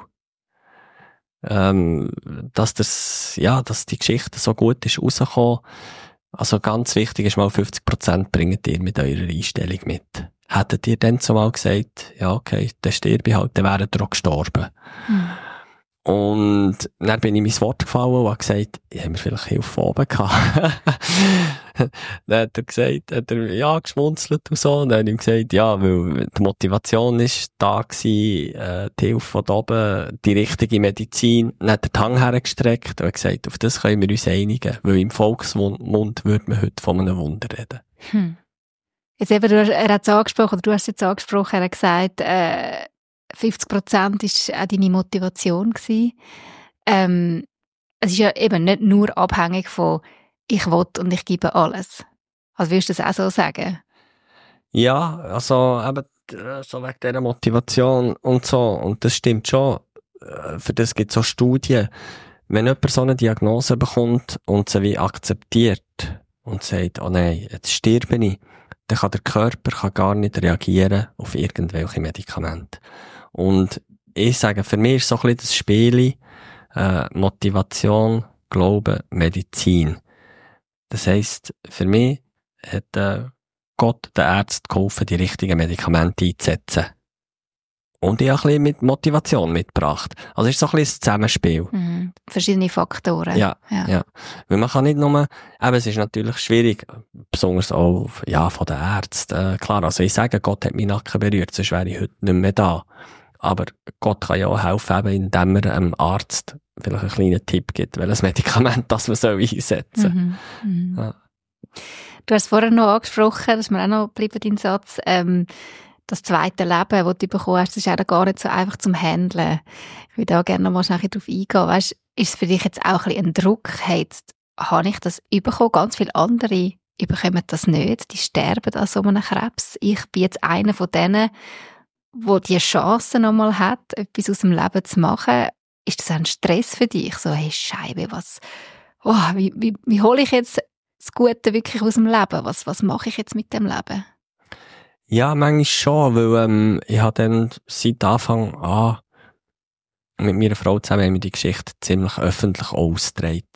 Ähm, dass das, ja, dass die Geschichte so gut ist rausgekommen. Also ganz wichtig ist mal fünfzig Prozent bringt ihr mit eurer Einstellung mit. hättet ihr dann zumal gesagt, ja, okay, dann sterbe ich halt, dann wären ihr auch gestorben. Hm. Und dann bin ich mein Wort gefallen und habe gesagt, ich habe mir vielleicht Hilfe von oben gehabt. Dann hat er gesagt, hat er, ja, geschmunzelt und so. Und dann habe ich ihm gesagt, ja, weil die Motivation ist da gewesen, äh, die Hilfe von oben, die richtige Medizin. Dann hat er die Hand hergestreckt und hat gesagt, auf das können wir uns einigen. Weil im Volksmund würde man heute von einem Wunder reden. Hm. Jetzt eben, du hast, er hat es angesprochen, oder du hast es jetzt angesprochen, er hat gesagt, äh, fünfzig Prozent war auch deine Motivation gewesen. Ähm, es ist ja eben nicht nur abhängig von «ich will und ich gebe alles». Also würdest du das auch so sagen? Ja, also eben so wegen dieser Motivation und so. Und das stimmt schon. Für das gibt es auch Studien. Wenn jemand so eine Diagnose bekommt und sie wie akzeptiert und sagt, oh nein, jetzt sterbe ich, dann kann der Körper kann gar nicht reagieren auf irgendwelche Medikamente. Und ich sage, für mich ist so ein bisschen das Spiel, äh, Motivation, Glaube, Medizin. Das heisst, für mich hat äh, Gott den Ärzten geholfen, die richtigen Medikamente einzusetzen. Und ich habe ein bisschen mit Motivation mitgebracht. Also es ist so ein bisschen ein Zusammenspiel. Mhm. Verschiedene Faktoren. Ja, ja, ja. Weil man kann nicht nur, eben, es ist natürlich schwierig, besonders auch, ja, von den Ärzten. Äh, klar, also ich sage, Gott hat meinen Nacken berührt, sonst wäre ich heute nicht mehr da. Aber Gott kann ja auch helfen, eben, indem er einem Arzt vielleicht einen kleinen Tipp gibt, welches Medikament das man soll einsetzen soll. Mhm. Mhm. Ja. Du hast vorher noch angesprochen, das ist mir auch noch geblieben, dein Satz, ähm, das zweite Leben, das du bekommen hast, das ist auch gar nicht so einfach zum Handeln. Ich würde da gerne noch mal schnell darauf eingehen. Weißt, ist es für dich jetzt auch ein bisschen ein Druck? Hey, jetzt habe ich das bekommen, ganz viele andere bekommen das nicht, die sterben an so einem Krebs. Ich bin jetzt einer von denen, wo die Chance noch mal hat, etwas aus dem Leben zu machen. Ist das ein Stress für dich? So, hey, Scheibe, was, oh, wie, wie, wie hole ich jetzt das Gute wirklich aus dem Leben? Was, was mache ich jetzt mit dem Leben? Ja, manchmal schon, weil ähm, ich habe dann seit Anfang an mit meiner Frau zusammen haben wir die Geschichte ziemlich öffentlich ausgetragen.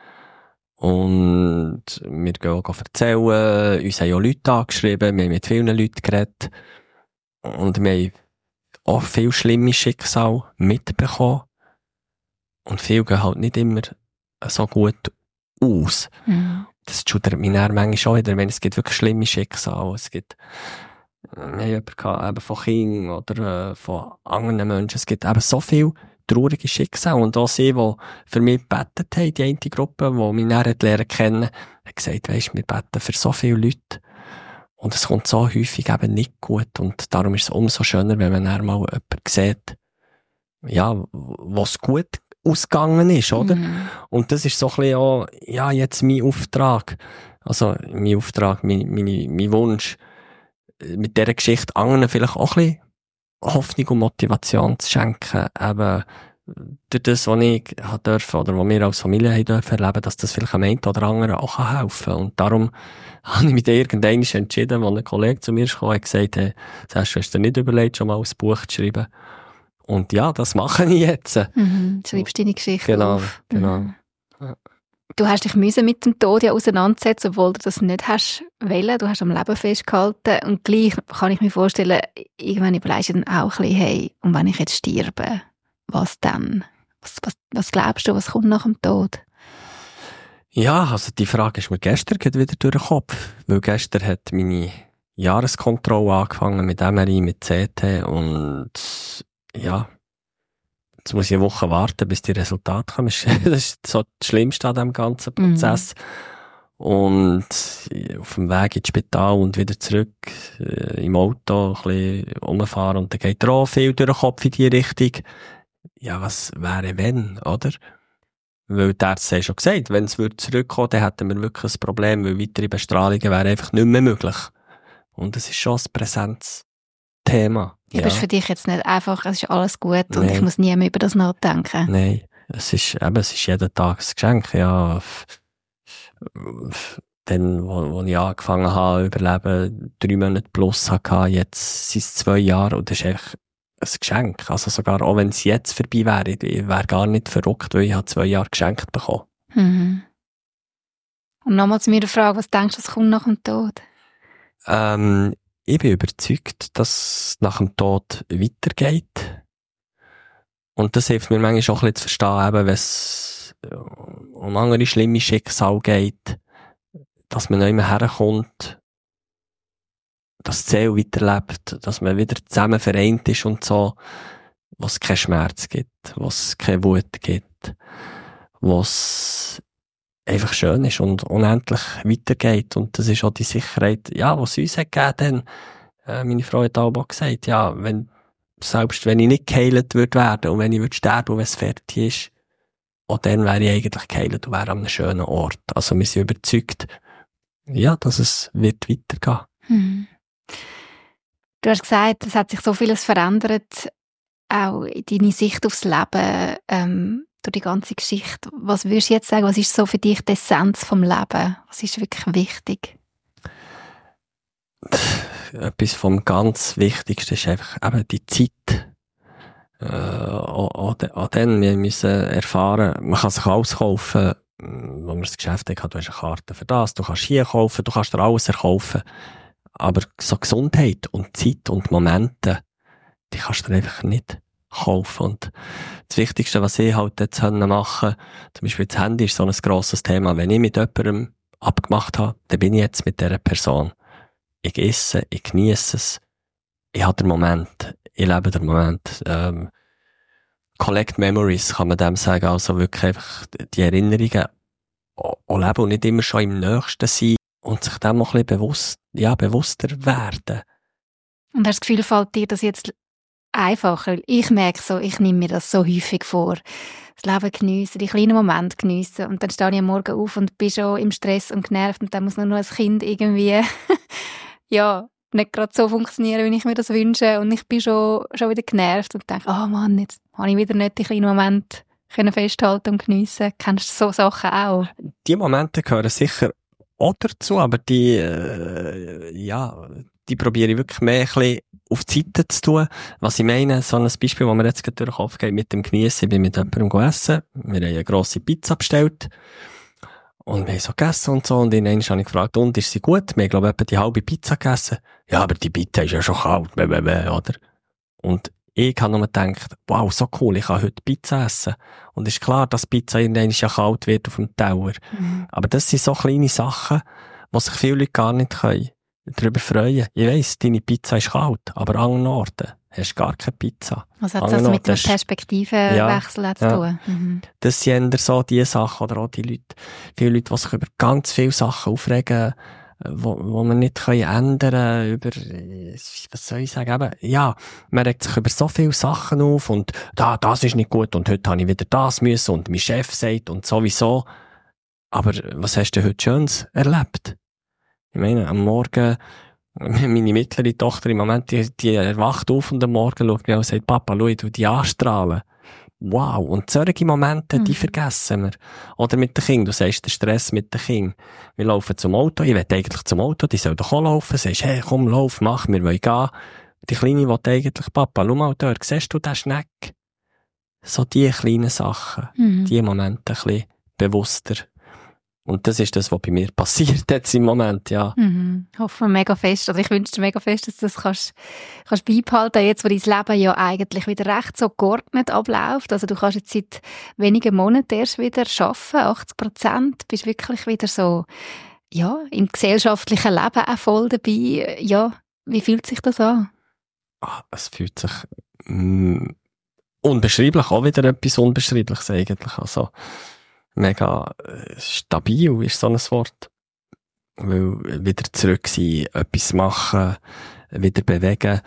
Und wir gehen auch erzählen, uns haben ja Leute angeschrieben, wir haben mit vielen Leuten geredet und wir haben auch viel schlimme Schicksale mitbekommen und viele gehen halt nicht immer so gut aus. Mhm. Das schudert mich dann manchmal schon wieder, wenn es gibt wirklich schlimme Schicksale, es gibt wir haben jemanden gehabt, eben von Kindern oder äh, von anderen Menschen. Es gibt eben so viele traurige Schicksale. Und auch sie, die für mich gebetet haben, die eine Gruppe, die mich näher lernen kennen, hat gesagt, weisst, wir beten für so viele Leute. Und es kommt so häufig eben nicht gut. Und darum ist es umso schöner, wenn man dann mal jemanden sieht, ja, was gut ausgegangen ist, oder? Mhm. Und das ist so ein bisschen auch, ja, jetzt mein Auftrag. Also, mein Auftrag, mein, mein, mein Wunsch, mit dieser Geschichte anderen vielleicht auch ein bisschen Hoffnung und Motivation zu schenken. Eben durch das, was ich durfte, oder was wir als Familie haben dürfen erleben, dass das vielleicht am einen oder anderen auch helfen kann. Und darum habe ich mich dann irgendwann entschieden, als ein Kollege zu mir kam und gesagt hat, hast du dir nicht überlegt, schon mal ein Buch zu schreiben? Und ja, das mache ich jetzt. Mhm, schreibst deine Geschichte genau, auf. Genau, mhm. genau. Ja. Du hast dich müssen mit dem Tod ja auseinandersetzen, obwohl du das nicht hast wollen. Du hast am Leben festgehalten. Und gleich kann ich mir vorstellen, irgendwann überlegst du dann auch ein bisschen, hey, und wenn ich jetzt sterbe, was dann? Was, was, was glaubst du, was kommt nach dem Tod? Ja, also die Frage ist mir gestern wieder durch den Kopf. Weil gestern hat meine Jahreskontrolle angefangen mit M R I, mit C T und ja, jetzt muss ich eine Woche warten, bis die Resultate kommen. Das ist so das Schlimmste an diesem ganzen Prozess. Mhm. Und auf dem Weg ins Spital und wieder zurück äh, im Auto ein bisschen rumfahren und dann geht er auch viel durch den Kopf in die Richtung. Ja, was wäre wenn, oder? Weil die Ärzte haben schon gesagt, wenn es zurückkommen würde, dann hätten wir wirklich ein Problem, weil weitere Bestrahlungen wären einfach nicht mehr möglich. Und das ist schon ein Präsenzthema. Ja, aber es ist für dich jetzt nicht einfach, es ist alles gut Nein. und ich muss nie mehr über das nachdenken. Nein, es ist, eben, es ist jeden Tag ein Geschenk, ja. Dann, wo, wo ich angefangen habe, überleben, drei Monate plus hatte, jetzt sind es zwei Jahre und das ist echt ein Geschenk. Also sogar, auch wenn es jetzt vorbei wäre, ich wäre gar nicht verrückt, weil ich habe zwei Jahre geschenkt bekommen. Mhm. Und nochmal zu mir die Frage, was denkst du, was kommt nach dem Tod? Ähm, ich bin überzeugt, dass es nach dem Tod weitergeht. Und das hilft mir manchmal auch ein bisschen zu verstehen, eben, wenn es um andere schlimme Schicksale geht, dass man nicht mehr herkommt, dass die Seele weiterlebt, dass man wieder zusammen vereint ist und so, wo es keinen Schmerz gibt, wo es keine Wut gibt, wo es einfach schön ist und unendlich weitergeht. Und das ist auch die Sicherheit, ja, was es uns hat gegeben, dann, äh, meine Frau hat auch gesagt, ja, wenn, selbst wenn ich nicht geheilt würde werden und wenn ich würde sterben und wenn es fertig ist, auch dann wäre ich eigentlich geheilt und wäre an einem schönen Ort. Also wir sind überzeugt, ja, dass es wird weitergehen. Hm. Du hast gesagt, es hat sich so vieles verändert, auch deine Sicht aufs Leben, ähm, durch die ganze Geschichte. Was würdest du jetzt sagen, was ist so für dich die Essenz vom Leben? Was ist wirklich wichtig? Etwas vom ganz Wichtigsten ist einfach eben die Zeit. Äh, auch, auch, auch dann, wir müssen erfahren, man kann sich alles kaufen, wo man das Geschäft hat, du hast eine Karte für das, du kannst hier kaufen, du kannst dir alles erkaufen. Aber so Gesundheit und Zeit und Momente, die kannst du dir einfach nicht kaufen. Und das Wichtigste, was ich halt jetzt machen konnte, zum Beispiel das Handy ist so ein grosses Thema. Wenn ich mit jemandem abgemacht habe, dann bin ich jetzt mit dieser Person. Ich esse, ich genieße es. Ich habe den Moment. Ich lebe den Moment. Ähm, Collect Memories, kann man dem sagen. Also wirklich einfach die Erinnerungen auch, auch leben und nicht immer schon im Nächsten sein und sich dem auch ein bisschen bewusst, ja, bewusster werden. Und hast du das Gefühl, fällt dir das jetzt einfacher? Ich merke so, ich nehme mir das so häufig vor. Das Leben geniessen, die kleinen Momente geniessen. Und dann stehe ich am Morgen auf und bin schon im Stress und genervt und dann muss nur noch ein Kind irgendwie ja, nicht gerade so funktionieren, wie ich mir das wünsche. Und ich bin schon, schon wieder genervt und denke, oh Mann, jetzt habe ich wieder nicht die kleinen Momente können festhalten und geniessen. Kennst du so Sachen auch? Die Momente gehören sicher auch dazu, aber die, äh, ja, die probiere ich wirklich mehr ein bisschen auf die Seite zu tun. Was ich meine, so ein Beispiel, das mir jetzt gerade durch den Kopf geht, mit dem Geniessen, ich bin mit jemandem essen, wir haben eine grosse Pizza bestellt und wir haben so gegessen und so und irgendwann habe ich gefragt, und, ist sie gut? Wir haben, glaube ich, etwa die halbe Pizza gegessen. Ja, aber die Pizza ist ja schon kalt, oder? Und ich habe nur gedacht, wow, so cool, ich kann heute Pizza essen. Und es ist klar, dass Pizza irgendwann ja kalt wird auf dem Teller. Mhm. Aber das sind so kleine Sachen, die sich viele Leute gar nicht können darüber freuen. Ich weiss, deine Pizza ist kalt, aber an anderen Orten hast du gar keine Pizza. Was hat das also mit dem Perspektivenwechsel ja, zu tun? Ja. Mhm. Das sind eher so die Sachen, oder auch die Leute, viele Leute, die sich über ganz viele Sachen aufregen, wo, wo man nicht können ändern über, was soll ich sagen, eben, ja, man regt sich über so viele Sachen auf und da, das ist nicht gut und heute habe ich wieder das müssen und mein Chef sagt und sowieso. Aber was hast du heute Schönes erlebt? Ich meine, am Morgen, meine mittlere Tochter im Moment, die, die erwacht auf und am Morgen schaut mich und sagt, Papa, schau, du die anstrahlen. Wow. Und solche Momente, die mhm. vergessen wir. Oder mit den Kindern. Du sagst, der Stress mit den Kindern. Wir laufen zum Auto. Ich will eigentlich zum Auto. Die soll doch auch laufen. Du sagst, hey, komm, lauf, mach, wir wollen gehen. Die Kleine will eigentlich, Papa, schau mal dort, siehst du den Schneck? So die kleinen Sachen. Mhm. Die Momente ein bisschen bewusster. Und das ist das, was bei mir passiert jetzt im Moment, ja. Mhm. Ich hoffe mega fest, oder ich wünsche dir mega fest, dass du das kannst, kannst beibehalten, jetzt, wo dein Leben ja eigentlich wieder recht so geordnet abläuft. Also du kannst jetzt seit wenigen Monaten erst wieder arbeiten, achtzig Prozent, bist wirklich wieder so, ja, im gesellschaftlichen Leben auch voll dabei. Ja, wie fühlt sich das an? Ah, es fühlt sich mm, unbeschreiblich, auch wieder etwas Unbeschreibliches eigentlich, also mega stabil ist so ein Wort. Weil wieder zurück sein, etwas machen, wieder bewegen.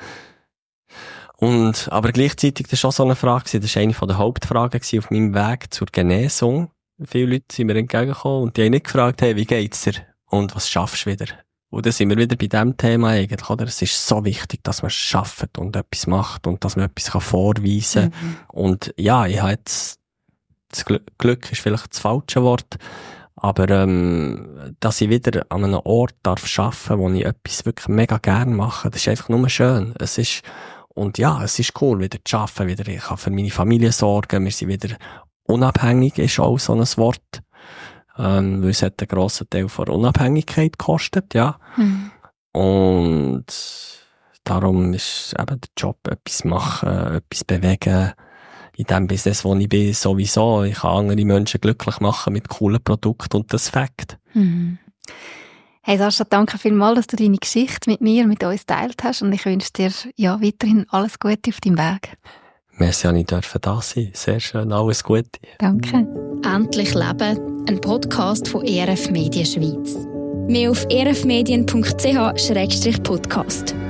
Und, aber gleichzeitig, das war auch so eine Frage, das war eine der Hauptfragen auf meinem Weg zur Genesung. Viele Leute sind mir entgegengekommen und die haben nicht gefragt, hey, wie geht's dir? Und was schaffst du wieder? Und dann sind wir wieder bei diesem Thema eigentlich, oder? Es ist so wichtig, dass man schafft und etwas macht und dass man etwas vorweisen kann. Mhm. Und ja, ich habe jetzt das Glück ist vielleicht das falsche Wort, aber ähm, dass ich wieder an einem Ort darf arbeiten, wo ich etwas wirklich mega gerne mache, das ist einfach nur schön. Es ist, und ja, es ist cool, wieder zu arbeiten, wieder, ich kann für meine Familie sorgen, wir sind wieder unabhängig, ist auch so ein Wort, ähm, weil es hat einen grossen Teil von Unabhängigkeit gekostet, ja. Mhm. Und darum ist eben der Job etwas machen, etwas bewegen. In dem Business, wo ich bin, sowieso. Ich kann andere Menschen glücklich machen mit coolen Produkten und das Fakt. Mhm. Hey Sascha, danke vielmals, dass du deine Geschichte mit mir, mit uns geteilt hast und ich wünsche dir ja weiterhin alles Gute auf deinem Weg. Merci, ich durfte da sein. Sehr schön, alles Gute. Danke. Endlich Leben, ein Podcast von E R F Medien Schweiz. Mehr auf e r f medien punkt c h slash podcast.